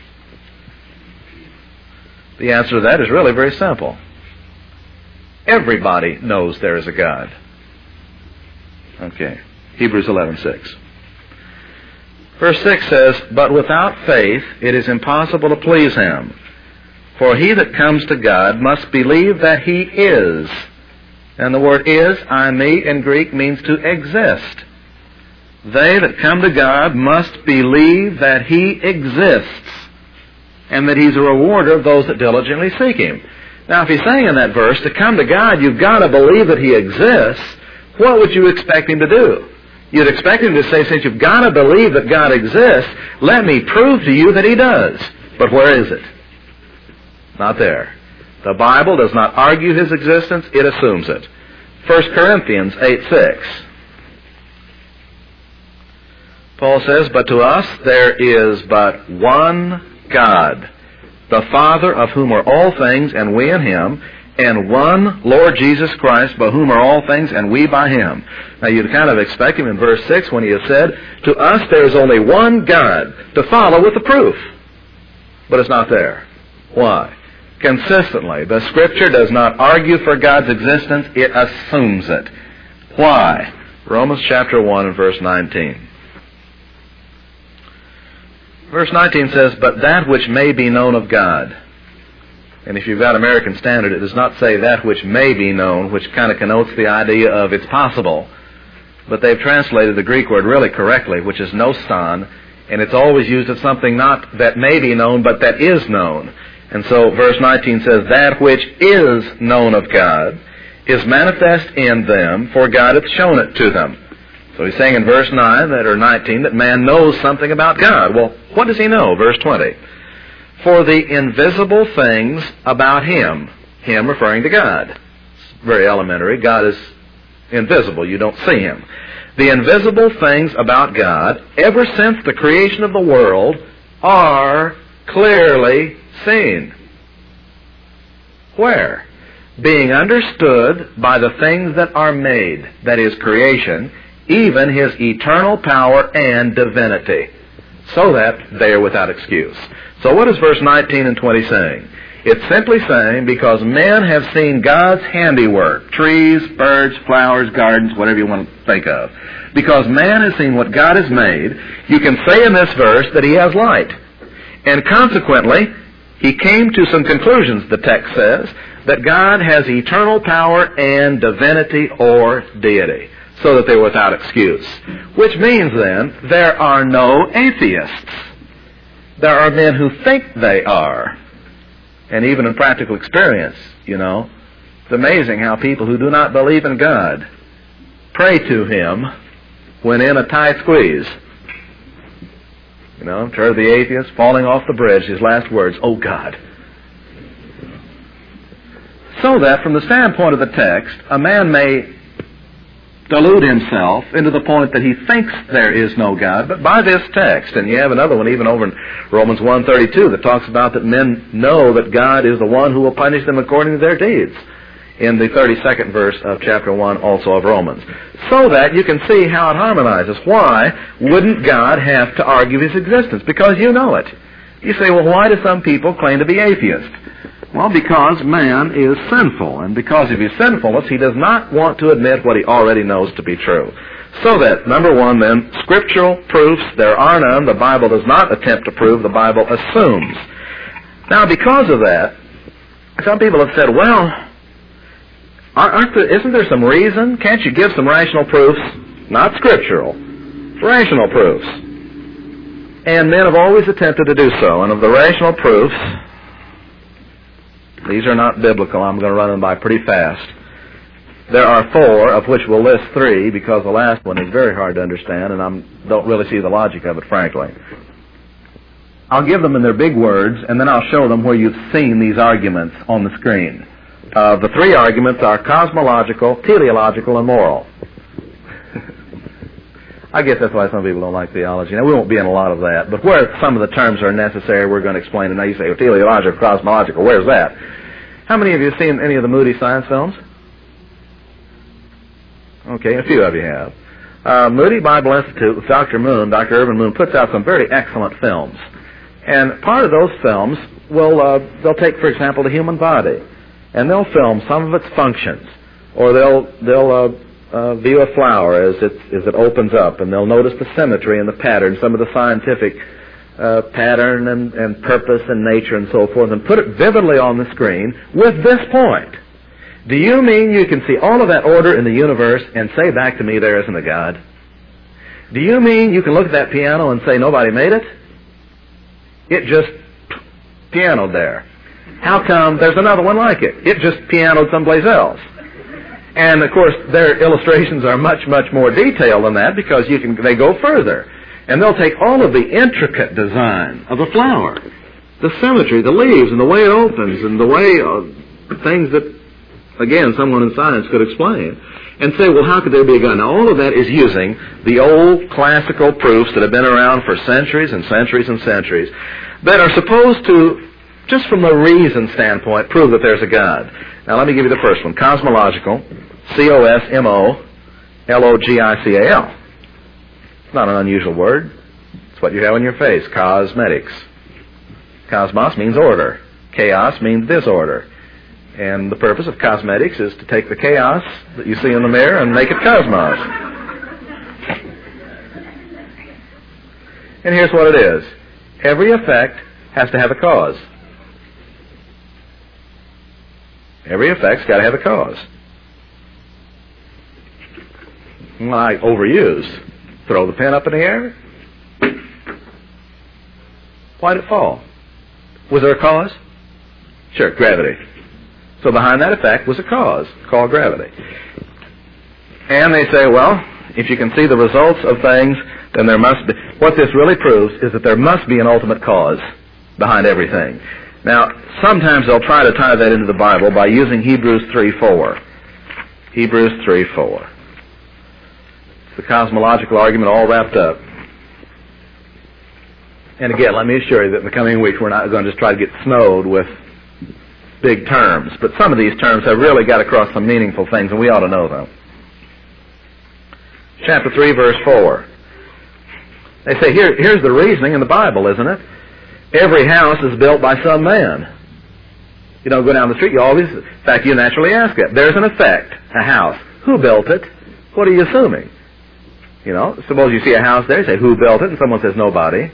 The answer to that is really very simple. Everybody knows there is a God. Okay, Hebrews 11:6. Verse 6 says, but without faith it is impossible to please Him. For he that comes to God must believe that He is. And the word is, eimi, in Greek, means to exist. They that come to God must believe that He exists, and that He's a rewarder of those that diligently seek Him. Now, if He's saying in that verse, to come to God, you've got to believe that He exists, what would you expect Him to do? You'd expect Him to say, since you've got to believe that God exists, let me prove to you that He does. But where is it? Not there. The Bible does not argue His existence, it assumes it. 1 Corinthians 8:6. Paul says, but to us there is but one God, the Father of whom are all things, and we in him, and one Lord Jesus Christ, by whom are all things, and we by him. Now you'd kind of expect him in verse 6 when he has said, to us there is only one God, to follow with the proof. But it's not there. Why? Consistently, the Scripture does not argue for God's existence, it assumes it. Why? Romans chapter 1 and verse 19. Verse 19 says, but that which may be known of God. And if you've got American Standard, it does not say that which may be known, which kind of connotes the idea of it's possible. But they've translated the Greek word really correctly, which is noston, and it's always used of something not that may be known, but that is known. And so verse 19 says, that which is known of God is manifest in them, for God hath shown it to them. So he's saying in verse 19 that man knows something about God. Well, what does he know? Verse 20. For the invisible things about him referring to God. It's very elementary. God is invisible. You don't see him. The invisible things about God, ever since the creation of the world, are clearly seen. Where? Being understood by the things that are made, that is creation, even his eternal power and divinity, so that they are without excuse. So what is verse 19 and 20 saying? It's simply saying because men have seen God's handiwork, trees, birds, flowers, gardens, whatever you want to think of. Because man has seen what God has made, you can say in this verse that he has light. And consequently, he came to some conclusions, the text says, that God has eternal power and divinity or deity, so that they're without excuse. Which means then, there are no atheists. There are men who think they are. And even in practical experience, it's amazing how people who do not believe in God pray to him when in a tight squeeze. Heard the atheist falling off the bridge, his last words, "Oh God." So that from the standpoint of the text, a man may delude himself into the point that he thinks there is no God, but by this text, and you have another one even over in Romans 1:32 that talks about that men know that God is the one who will punish them according to their deeds, in the 32nd verse of chapter 1 also of Romans. So that you can see how it harmonizes. Why wouldn't God have to argue his existence? Because you know it. You say, well, why do some people claim to be atheists? Well, because man is sinful, and because of his sinfulness, he does not want to admit what he already knows to be true. So that, number one, then, scriptural proofs, there are none. The Bible does not attempt to prove, the Bible assumes. Now, because of that, some people have said, well, isn't there some reason? Can't you give some rational proofs? Not scriptural, rational proofs. And men have always attempted to do so, and of the rational proofs, these are not biblical. I'm going to run them by pretty fast. There are four, of which we'll list three, because the last one is very hard to understand, and I don't really see the logic of it, frankly. I'll give them in their big words, and then I'll show them where you've seen these arguments on the screen. The three arguments are cosmological, teleological, and moral. I guess that's why some people don't like theology. Now, we won't be in a lot of that, but where some of the terms are necessary, we're going to explain it. Now, you say, well, teleological, cosmological, where's that? How many of you have seen any of the Moody science films? Okay, a few of you have. Moody Bible Institute with Dr. Irvin Moon, puts out some very excellent films. And part of those films they'll take, for example, the human body, and they'll film some of its functions, or they'll view a flower as it opens up, and they'll notice the symmetry and the pattern, some of the scientific pattern and purpose and nature and so forth, and put it vividly on the screen with this point. Do you mean you can see all of that order in the universe and say back to me there isn't a God? Do you mean you can look at that piano and say nobody made it? It just pianoed there. How come there's another one like it? It just pianoed someplace else. And, of course, their illustrations are much, much more detailed than that because they go further. And they'll take all of the intricate design of a flower, the symmetry, the leaves, and the way it opens, and the way things that, again, someone in science could explain. and say, well, how could there be a God? Now, all of that is using the old classical proofs that have been around for centuries and centuries and centuries that are supposed to, just from a reason standpoint, prove that there's a God. Now, let me give you the first one. Cosmological, Cosmological. It's not an unusual word. It's what you have on your face, cosmetics. Cosmos means order. Chaos means disorder. And the purpose of cosmetics is to take the chaos that you see in the mirror and make it cosmos. And here's what it is. Every effect has to have a cause. Every effect's got to have a cause. Like overuse. Throw the pen up in the air. Why did it fall? Was there a cause? Sure, gravity. So behind that effect was a cause called gravity. And they say, well, if you can see the results of things, then there must be. What this really proves is that there must be an ultimate cause behind everything. Now, sometimes they'll try to tie that into the Bible by using Hebrews 3:4. Hebrews 3:4. It's the cosmological argument all wrapped up. And again, let me assure you that in the coming weeks we're not going to just try to get snowed with big terms. But some of these terms have really got across some meaningful things, and we ought to know them. Chapter 3, verse 4. They say, here's the reasoning in the Bible, isn't it? Every house is built by some man. You don't go down the street, you always, in fact, you naturally ask it. There's an effect, a house. Who built it? What are you assuming? You know, suppose you see a house there, you say, who built it? And someone says, nobody.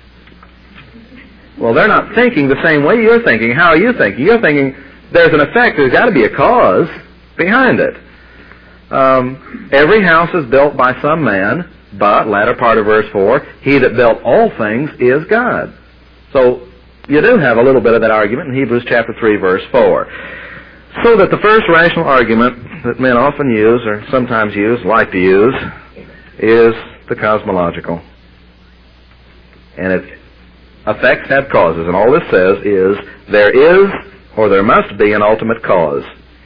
Well, they're not thinking the same way you're thinking. How are you thinking? You're thinking there's an effect. There's got to be a cause behind it. Every house is built by some man, but, latter part of verse 4, he that built all things is God. So you do have a little bit of that argument in Hebrews chapter 3, verse 4. So that the first rational argument that men often use, or sometimes use, like to use, is the cosmological. And it effects have causes, and all this says is there is or there must be an ultimate cause.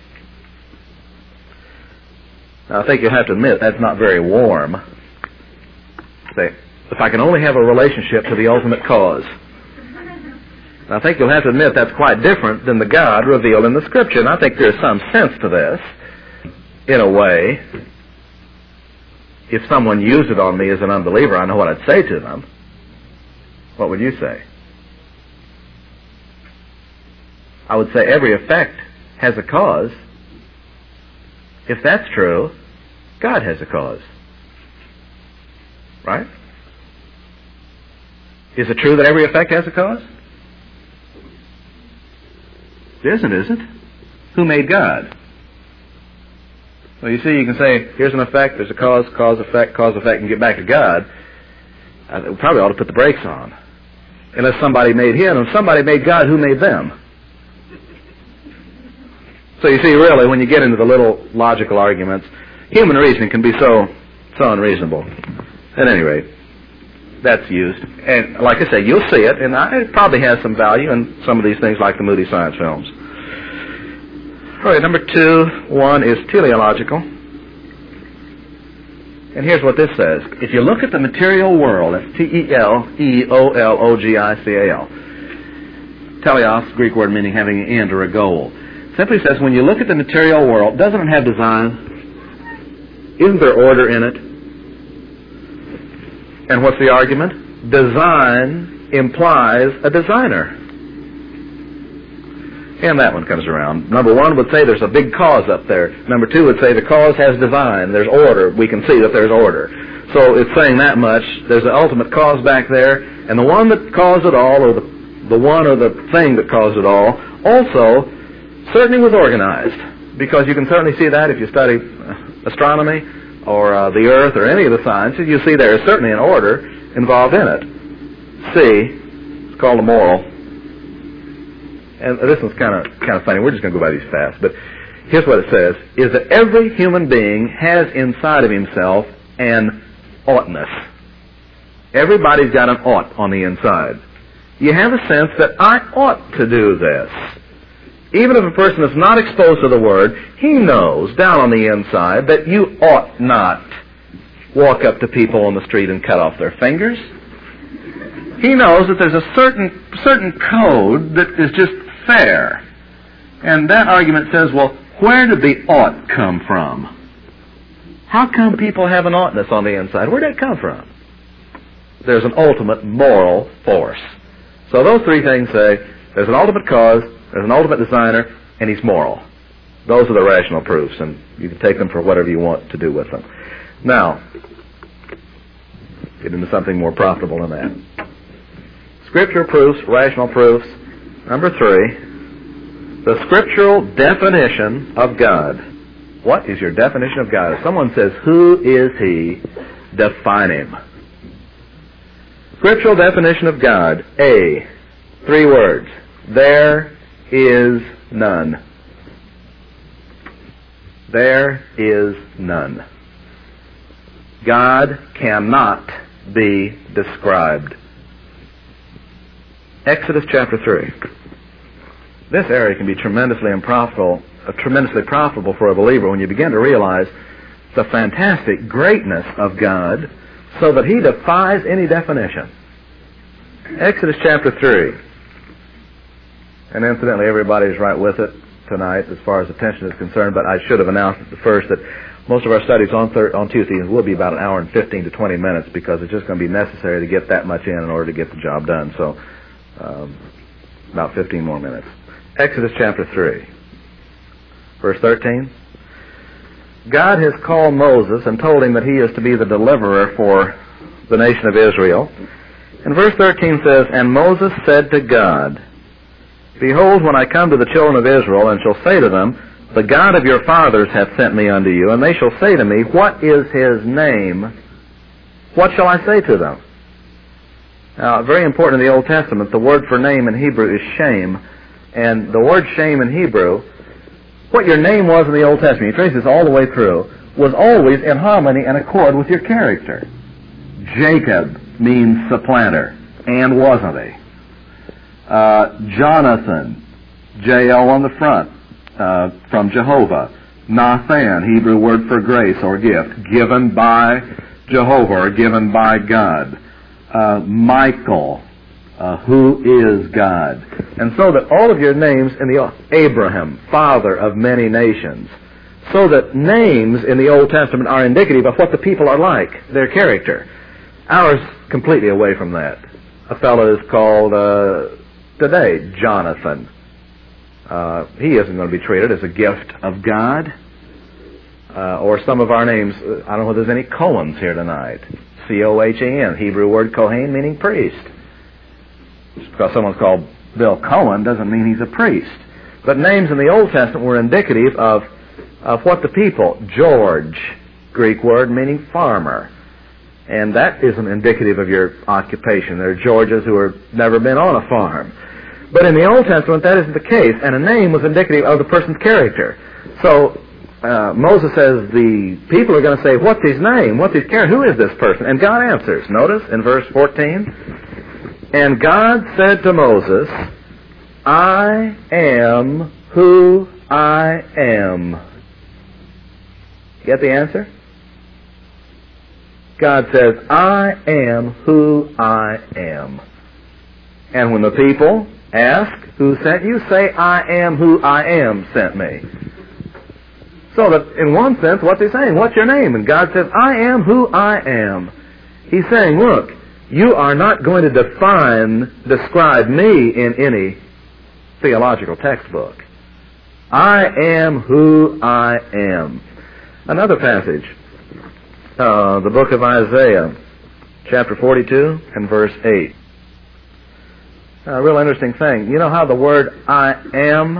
Now, I think you'll have to admit that's not very warm. Say, if I can only have a relationship to the ultimate cause. And I think you'll have to admit that's quite different than the God revealed in the Scripture. And I think there's some sense to this, in a way. If someone used it on me as an unbeliever, I know what I'd say to them. What would you say? I would say every effect has a cause. If that's true, God has a cause. Right? Is it true that every effect has a cause? It isn't, is it? Who made God? Well, you see, you can say, here's an effect, there's a cause, effect, and get back to God. We probably ought to put the brakes on. Unless somebody made him, and somebody made God, who made them? So you see, really, when you get into the little logical arguments, human reasoning can be so unreasonable. At any rate, that's used. And like I say, you'll see it, and it probably has some value in some of these things like the Moody science films. All right, number 1 is teleological. And here's what this says. If you look at the material world, that's T-E-L-E-O-L-O-G-I-C-A-L. Teleos, Greek word meaning having an end or a goal. Simply says when you look at the material world, doesn't it have design? Isn't there order in it? And what's the argument? Design implies a designer. And that one comes around. Number 1 would say there's a big cause up there. Number 2 would say the cause has design. There's order. We can see that there's order. So it's saying that much. There's an ultimate cause back there. And the one that caused it all, or the one or the thing that caused it all, also certainly was organized. Because you can certainly see that if you study astronomy or the earth or any of the sciences. You see there is certainly an order involved in it. C, it's called a moral. And this one's kind of funny. We're just going to go by these fast. But here's what it says, is that every human being has inside of himself an oughtness. Everybody's got an ought on the inside. You have a sense that I ought to do this. Even if a person is not exposed to the Word, he knows down on the inside that you ought not walk up to people on the street and cut off their fingers. He knows that there's a certain code that is just fair. And that argument says, well, where did the ought come from? How come people have an oughtness on the inside? Where did it come from? There's an ultimate moral force. So those three things say, there's an ultimate cause, there's an ultimate designer, and he's moral. Those are the rational proofs, and you can take them for whatever you want to do with them. Now, get into something more profitable than that. Scripture proofs, rational proofs. Number 3, the scriptural definition of God. What is your definition of God? If someone says, who is he? Define him. Scriptural definition of God. A, 3 words. There is none. There is none. God cannot be described. Exodus chapter 3. This area can be tremendously profitable for a believer when you begin to realize the fantastic greatness of God so that he defies any definition. Exodus chapter 3. And incidentally, everybody's right with it tonight as far as attention is concerned, but I should have announced at the first that most of our studies on Tuesdays will be about an hour and 15 to 20 minutes because it's just going to be necessary to get that much in order to get the job done. So, about 15 more minutes. Exodus chapter 3, verse 13. God has called Moses and told him that he is to be the deliverer for the nation of Israel. And verse 13 says, And Moses said to God, Behold, when I come to the children of Israel, and shall say to them, The God of your fathers hath sent me unto you, and they shall say to me, What is his name? What shall I say to them? Now, very important in the Old Testament, the word for name in Hebrew is shame. And the word shame in Hebrew, what your name was in the Old Testament, you trace this all the way through, was always in harmony and accord with your character. Jacob means supplanter, and wasn't he? Jonathan, J-O on the front, from Jehovah. Nathan, Hebrew word for grace or gift, given by Jehovah or given by God. Michael, who is God. And so that all of your names in the Abraham, father of many nations, so that names in the Old Testament are indicative of what the people are like, their character. Ours completely away from that. A fellow is called today Jonathan. He isn't going to be treated as a gift of God. Or some of our names, I don't know if there's any Cohens here tonight. C-O-H-A-N, Hebrew word Kohen, meaning priest. Just because someone's called Bill Cohen doesn't mean he's a priest. But names in the Old Testament were indicative of what the people, George, Greek word meaning farmer. And that isn't indicative of your occupation. There are Georges who have never been on a farm. But in the Old Testament, that isn't the case. And a name was indicative of the person's character. So Moses says the people are going to say, what's his name? What's his character? Who is this person? And God answers. Notice in verse 14. And God said to Moses, I am who I am. Get the answer? God says, I am who I am. And when the people ask, who sent you? Say, I am who I am sent me. So that in one sense, what's he saying? What's your name? And God says, I am who I am. He's saying, look, you are not going to describe me in any theological textbook. I am who I am. Another passage, the book of Isaiah, chapter 42 and verse 8. A real interesting thing. You know how the word I am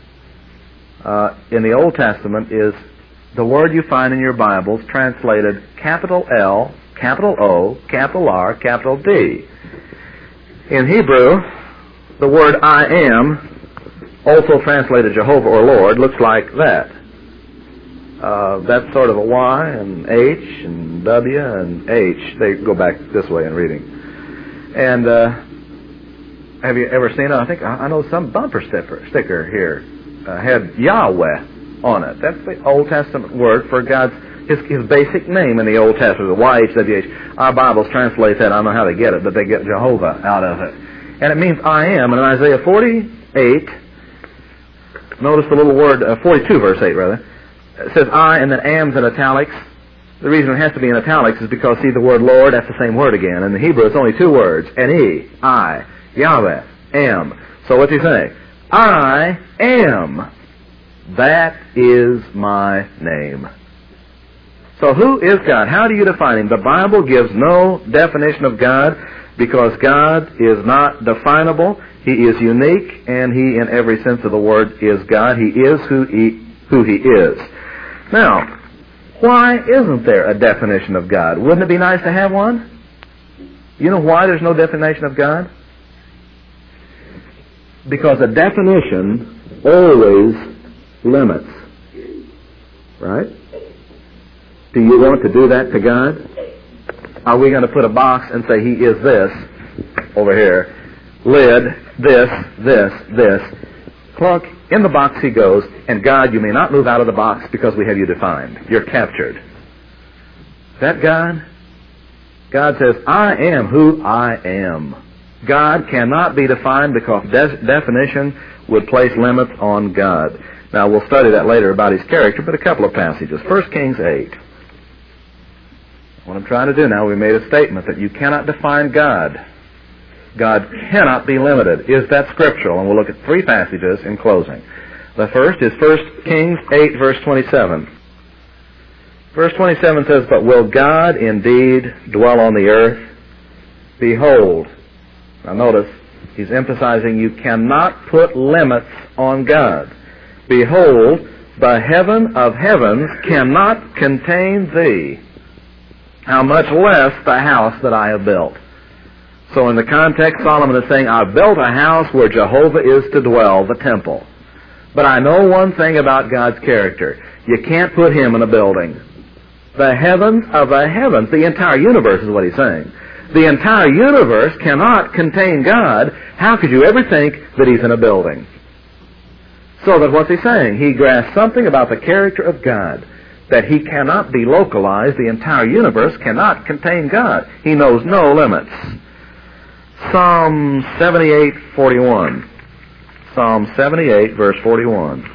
in the Old Testament is the word you find in your Bibles translated capital L, capital O, capital R, capital D. In Hebrew, the word I am, also translated Jehovah or Lord, looks like that. That's sort of a Y and H and W and H. They go back this way in reading. And have you ever seen, I know some bumper sticker here had Yahweh on it. That's the Old Testament word for God's his basic name in the Old Testament, the YHWH. Our Bibles translate that. I don't know how they get it, but they get Jehovah out of it. And it means I am. And in Isaiah 48, notice the little word, 42 verse 8 rather, it says I and then am's in italics. The reason it has to be in italics is because, see, the word Lord, that's the same word again. In the Hebrew, it's only two words. N-E, I, Yahweh, am. So what's he saying? I am. That is my name. So who is God? How do you define Him? The Bible gives no definition of God because God is not definable. He is unique, and He, in every sense of the word, is God. He is who He is. Now, why isn't there a definition of God? Wouldn't it be nice to have one? You know why there's no definition of God? Because a definition always limits. Right? Do you want to do that to God? Are we going to put a box and say He is this over here, lid, this, clunk, in the box He goes, and God, you may not move out of the box because we have you defined. You're captured. Is that God? God says, I am who I am. God cannot be defined because definition would place limits on God. Now, we'll study that later about His character, but a couple of passages. 1 Kings 8. What I'm trying to do now, we made a statement that you cannot define God. God cannot be limited. Is that scriptural? And we'll look at three passages in closing. The first is 1 Kings 8, verse 27. Verse 27 says, But will God indeed dwell on the earth? Behold. Now notice, he's emphasizing you cannot put limits on God. Behold, the heaven of heavens cannot contain thee. How much less the house that I have built. So in the context, Solomon is saying, I've built a house where Jehovah is to dwell, the temple. But I know one thing about God's character. You can't put Him in a building. The heavens of the heavens, the entire universe is what he's saying. The entire universe cannot contain God. How could you ever think that He's in a building? So that what's he saying? He grasps something about the character of God, that He cannot be localized. The entire universe cannot contain God. He knows no limits. Psalm 78:41. Psalm 78, verse 41.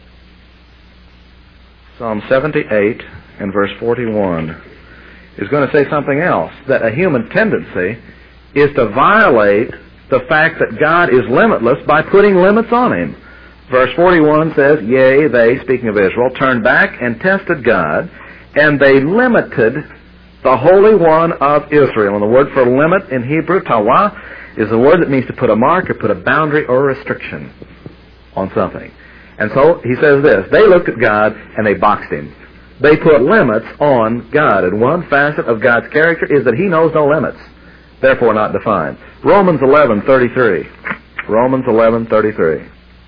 Psalm 78 and verse 41 is going to say something else, that a human tendency is to violate the fact that God is limitless by putting limits on Him. Verse 41 says, Yea, they, speaking of Israel, turned back and tested God, and they limited the Holy One of Israel. And the word for limit in Hebrew, tawah, is a word that means to put a mark or put a boundary or a restriction on something. And so he says this, they looked at God and they boxed Him. They put limits on God. And one facet of God's character is that He knows no limits, therefore not defined. Romans 11:33. Romans 11:33.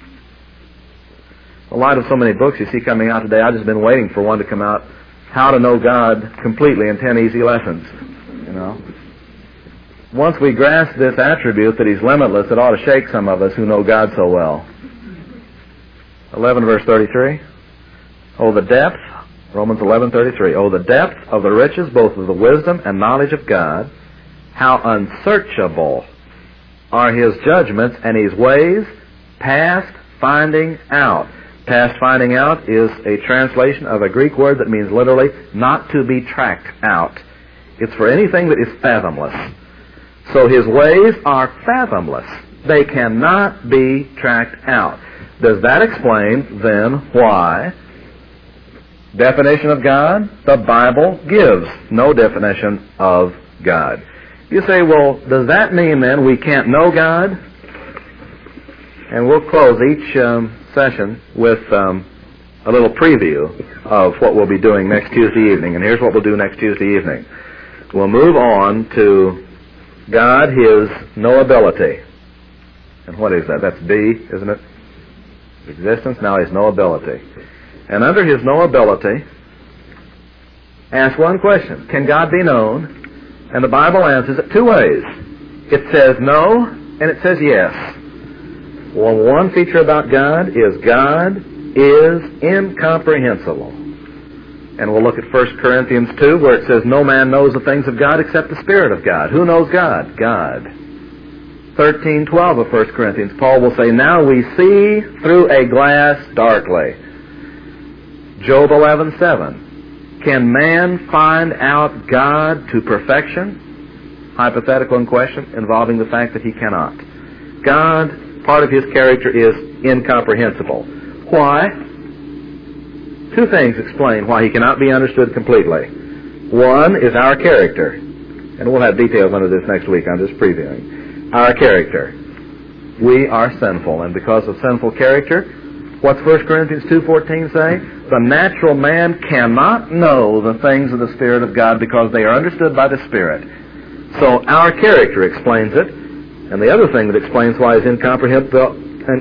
In light of so many books you see coming out today, I've just been waiting for one to come out, How to Know God Completely in 10 Easy Lessons. You know, once we grasp this attribute that He's limitless, it ought to shake some of us who know God so well. 11 verse 33. Oh, the depth, Romans 11:33. Oh, the depth of the riches, both of the wisdom and knowledge of God. How unsearchable are His judgments and His ways, past finding out. Past finding out is a translation of a Greek word that means literally not to be tracked out. It's for anything that is fathomless. So His ways are fathomless. They cannot be tracked out. Does that explain then why definition of God? The Bible gives no definition of God. You say, well, does that mean then we can't know God? And we'll close each session with a little preview of what we'll be doing next Tuesday evening. And here's what we'll do next Tuesday evening. We'll move on to God, His knowability. And what is that? That's B, isn't it? Existence, now His knowability. And under His knowability, ask one question. Can God be known? And the Bible answers it two ways. It says no, and it says yes. Well, one feature about God is incomprehensible. And we'll look at 1 Corinthians 2, where it says, no man knows the things of God except the Spirit of God. Who knows God? God. 13:12 of 1 Corinthians, Paul will say, now we see through a glass darkly. Job 11:7, can man find out God to perfection? Hypothetical in question, involving the fact that he cannot. God, part of his character is incomprehensible. Why? Two things explain why he cannot be understood completely. One is our character, and we'll have details under this next week. I'm just previewing. Our character. We are sinful, and because of sinful character, what's 1 Corinthians 2:14 say? The natural man cannot know the things of the Spirit of God because they are understood by the Spirit. So our character explains it, and the other thing that explains why it's incomprehensible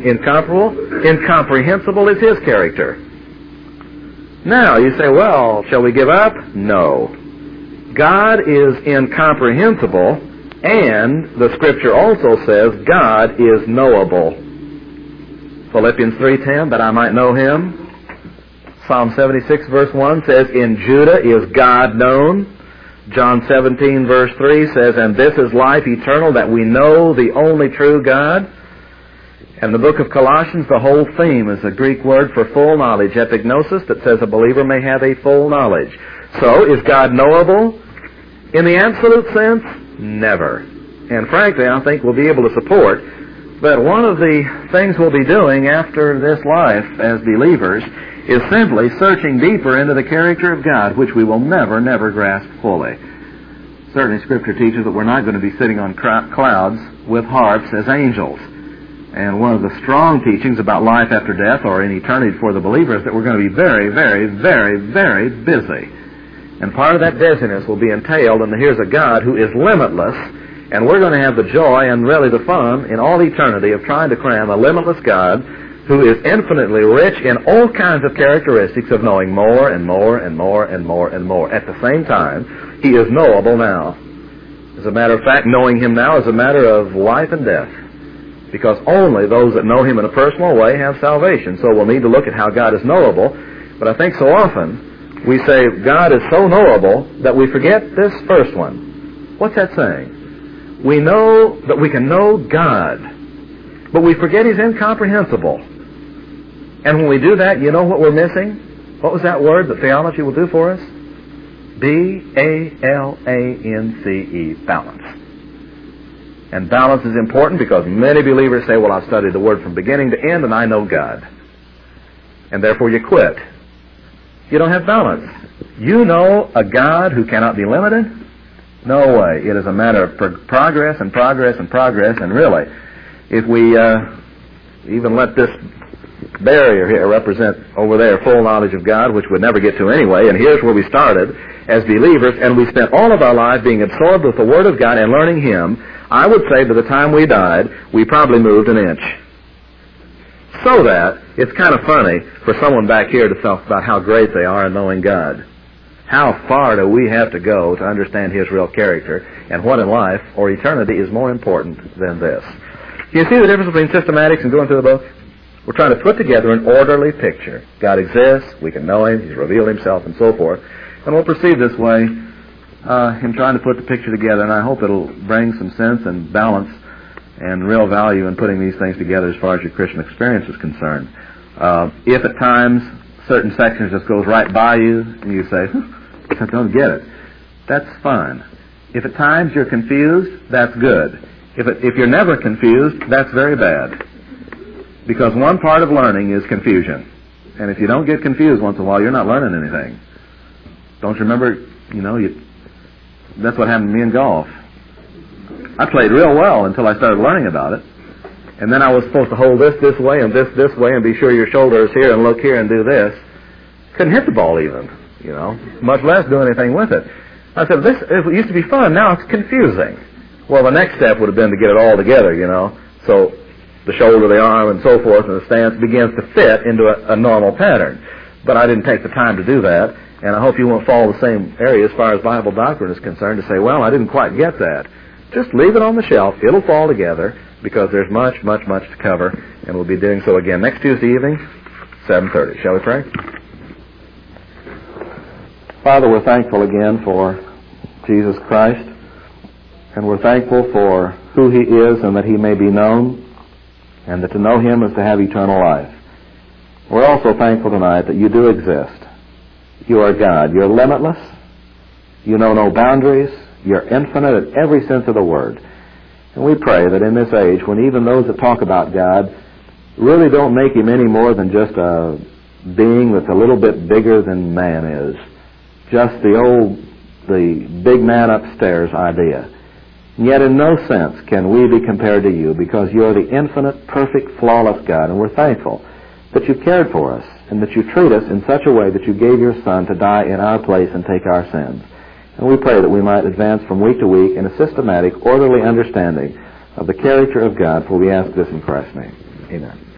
is his character. Now, you say, well, shall we give up? No. God is incomprehensible, and the Scripture also says God is knowable. Philippians 3:10, that I might know Him. Psalm 76, verse 1 says, in Judah is God known. John 17, verse 3 says, and this is life eternal, that we know the only true God. And the book of Colossians, the whole theme is a Greek word for full knowledge, epignosis, that says a believer may have a full knowledge. So, is God knowable? In the absolute sense, never. And frankly, I think we'll be able to support that one of the things we'll be doing after this life as believers is simply searching deeper into the character of God, which we will never grasp fully. Certainly, Scripture teaches that we're not going to be sitting on clouds with harps as angels. And one of the strong teachings about life after death or in eternity for the believer is that we're going to be very busy. And part of that busyness will be entailed, and here's a God who is limitless, and we're going to have the joy and really the fun in all eternity of trying to cram a limitless God who is infinitely rich in all kinds of characteristics of knowing more and more. At the same time, He is knowable now. As a matter of fact, knowing Him now is a matter of life and death, because only those that know Him in a personal way have salvation. So we'll need to look at how God is knowable. But I think so often we say God is so knowable that we forget this first one. What's that saying? We know that we can know God, but we forget He's incomprehensible. And when we do that, you know what we're missing? What was that word that theology will do for us? B-A-L-A-N-C-E, balance. And balance is important because many believers say, well, I've studied the Word from beginning to end and I know God. And therefore you quit. You don't have balance. You know a God who cannot be limited? No way. It is a matter of progress. And really, if we even let this barrier here represent over there full knowledge of God, which we'd never get to anyway, and here's where we started as believers, and we spent all of our lives being absorbed with the Word of God and learning Him, I would say by the time we died, we probably moved an inch. So that it's kind of funny for someone back here to talk about how great they are in knowing God. How far do we have to go to understand His real character, and what in life or eternity is more important than this? You see the difference between systematics and going through the book? We're trying to put together an orderly picture. God exists, we can know Him, He's revealed Himself, and so forth. And we'll proceed this way in trying to put the picture together, and I hope it'll bring some sense and balance and real value in putting these things together as far as your Christian experience is concerned. If at times certain sections just goes right by you, and you say, I don't get it, that's fine. If at times you're confused, that's good. If you're never confused, that's very bad. Because one part of learning is confusion. And if you don't get confused once in a while, you're not learning anything. Don't you remember, that's what happened to me in golf. I played real well until I started learning about it. And then I was supposed to hold this way and this way and be sure your shoulder is here and look here and do this. Couldn't hit the ball even, much less do anything with it. I said, it used to be fun, now it's confusing. Well, the next step would have been to get it all together, So the shoulder, the arm, and so forth, and the stance begins to fit into a normal pattern. But I didn't take the time to do that, and I hope you won't fall the same area as far as Bible doctrine is concerned to say, well, I didn't quite get that. Just leave it on the shelf. It'll fall together. because there's much, much, much to cover, and we'll be doing so again next Tuesday evening, 7:30. Shall we pray? Father, we're thankful again for Jesus Christ, and we're thankful for who He is and that He may be known, and that to know Him is to have eternal life. We're also thankful tonight that You do exist. You are God. You're limitless. You know no boundaries. You're infinite in every sense of the word. And we pray that in this age, when even those that talk about God really don't make Him any more than just a being that's a little bit bigger than man is, just the big man upstairs idea. And yet in no sense can we be compared to You, because You're the infinite, perfect, flawless God, and we're thankful that You cared for us and that You treat us in such a way that You gave Your Son to die in our place and take our sins. And we pray that we might advance from week to week in a systematic, orderly understanding of the character of God, for we ask this in Christ's name. Amen.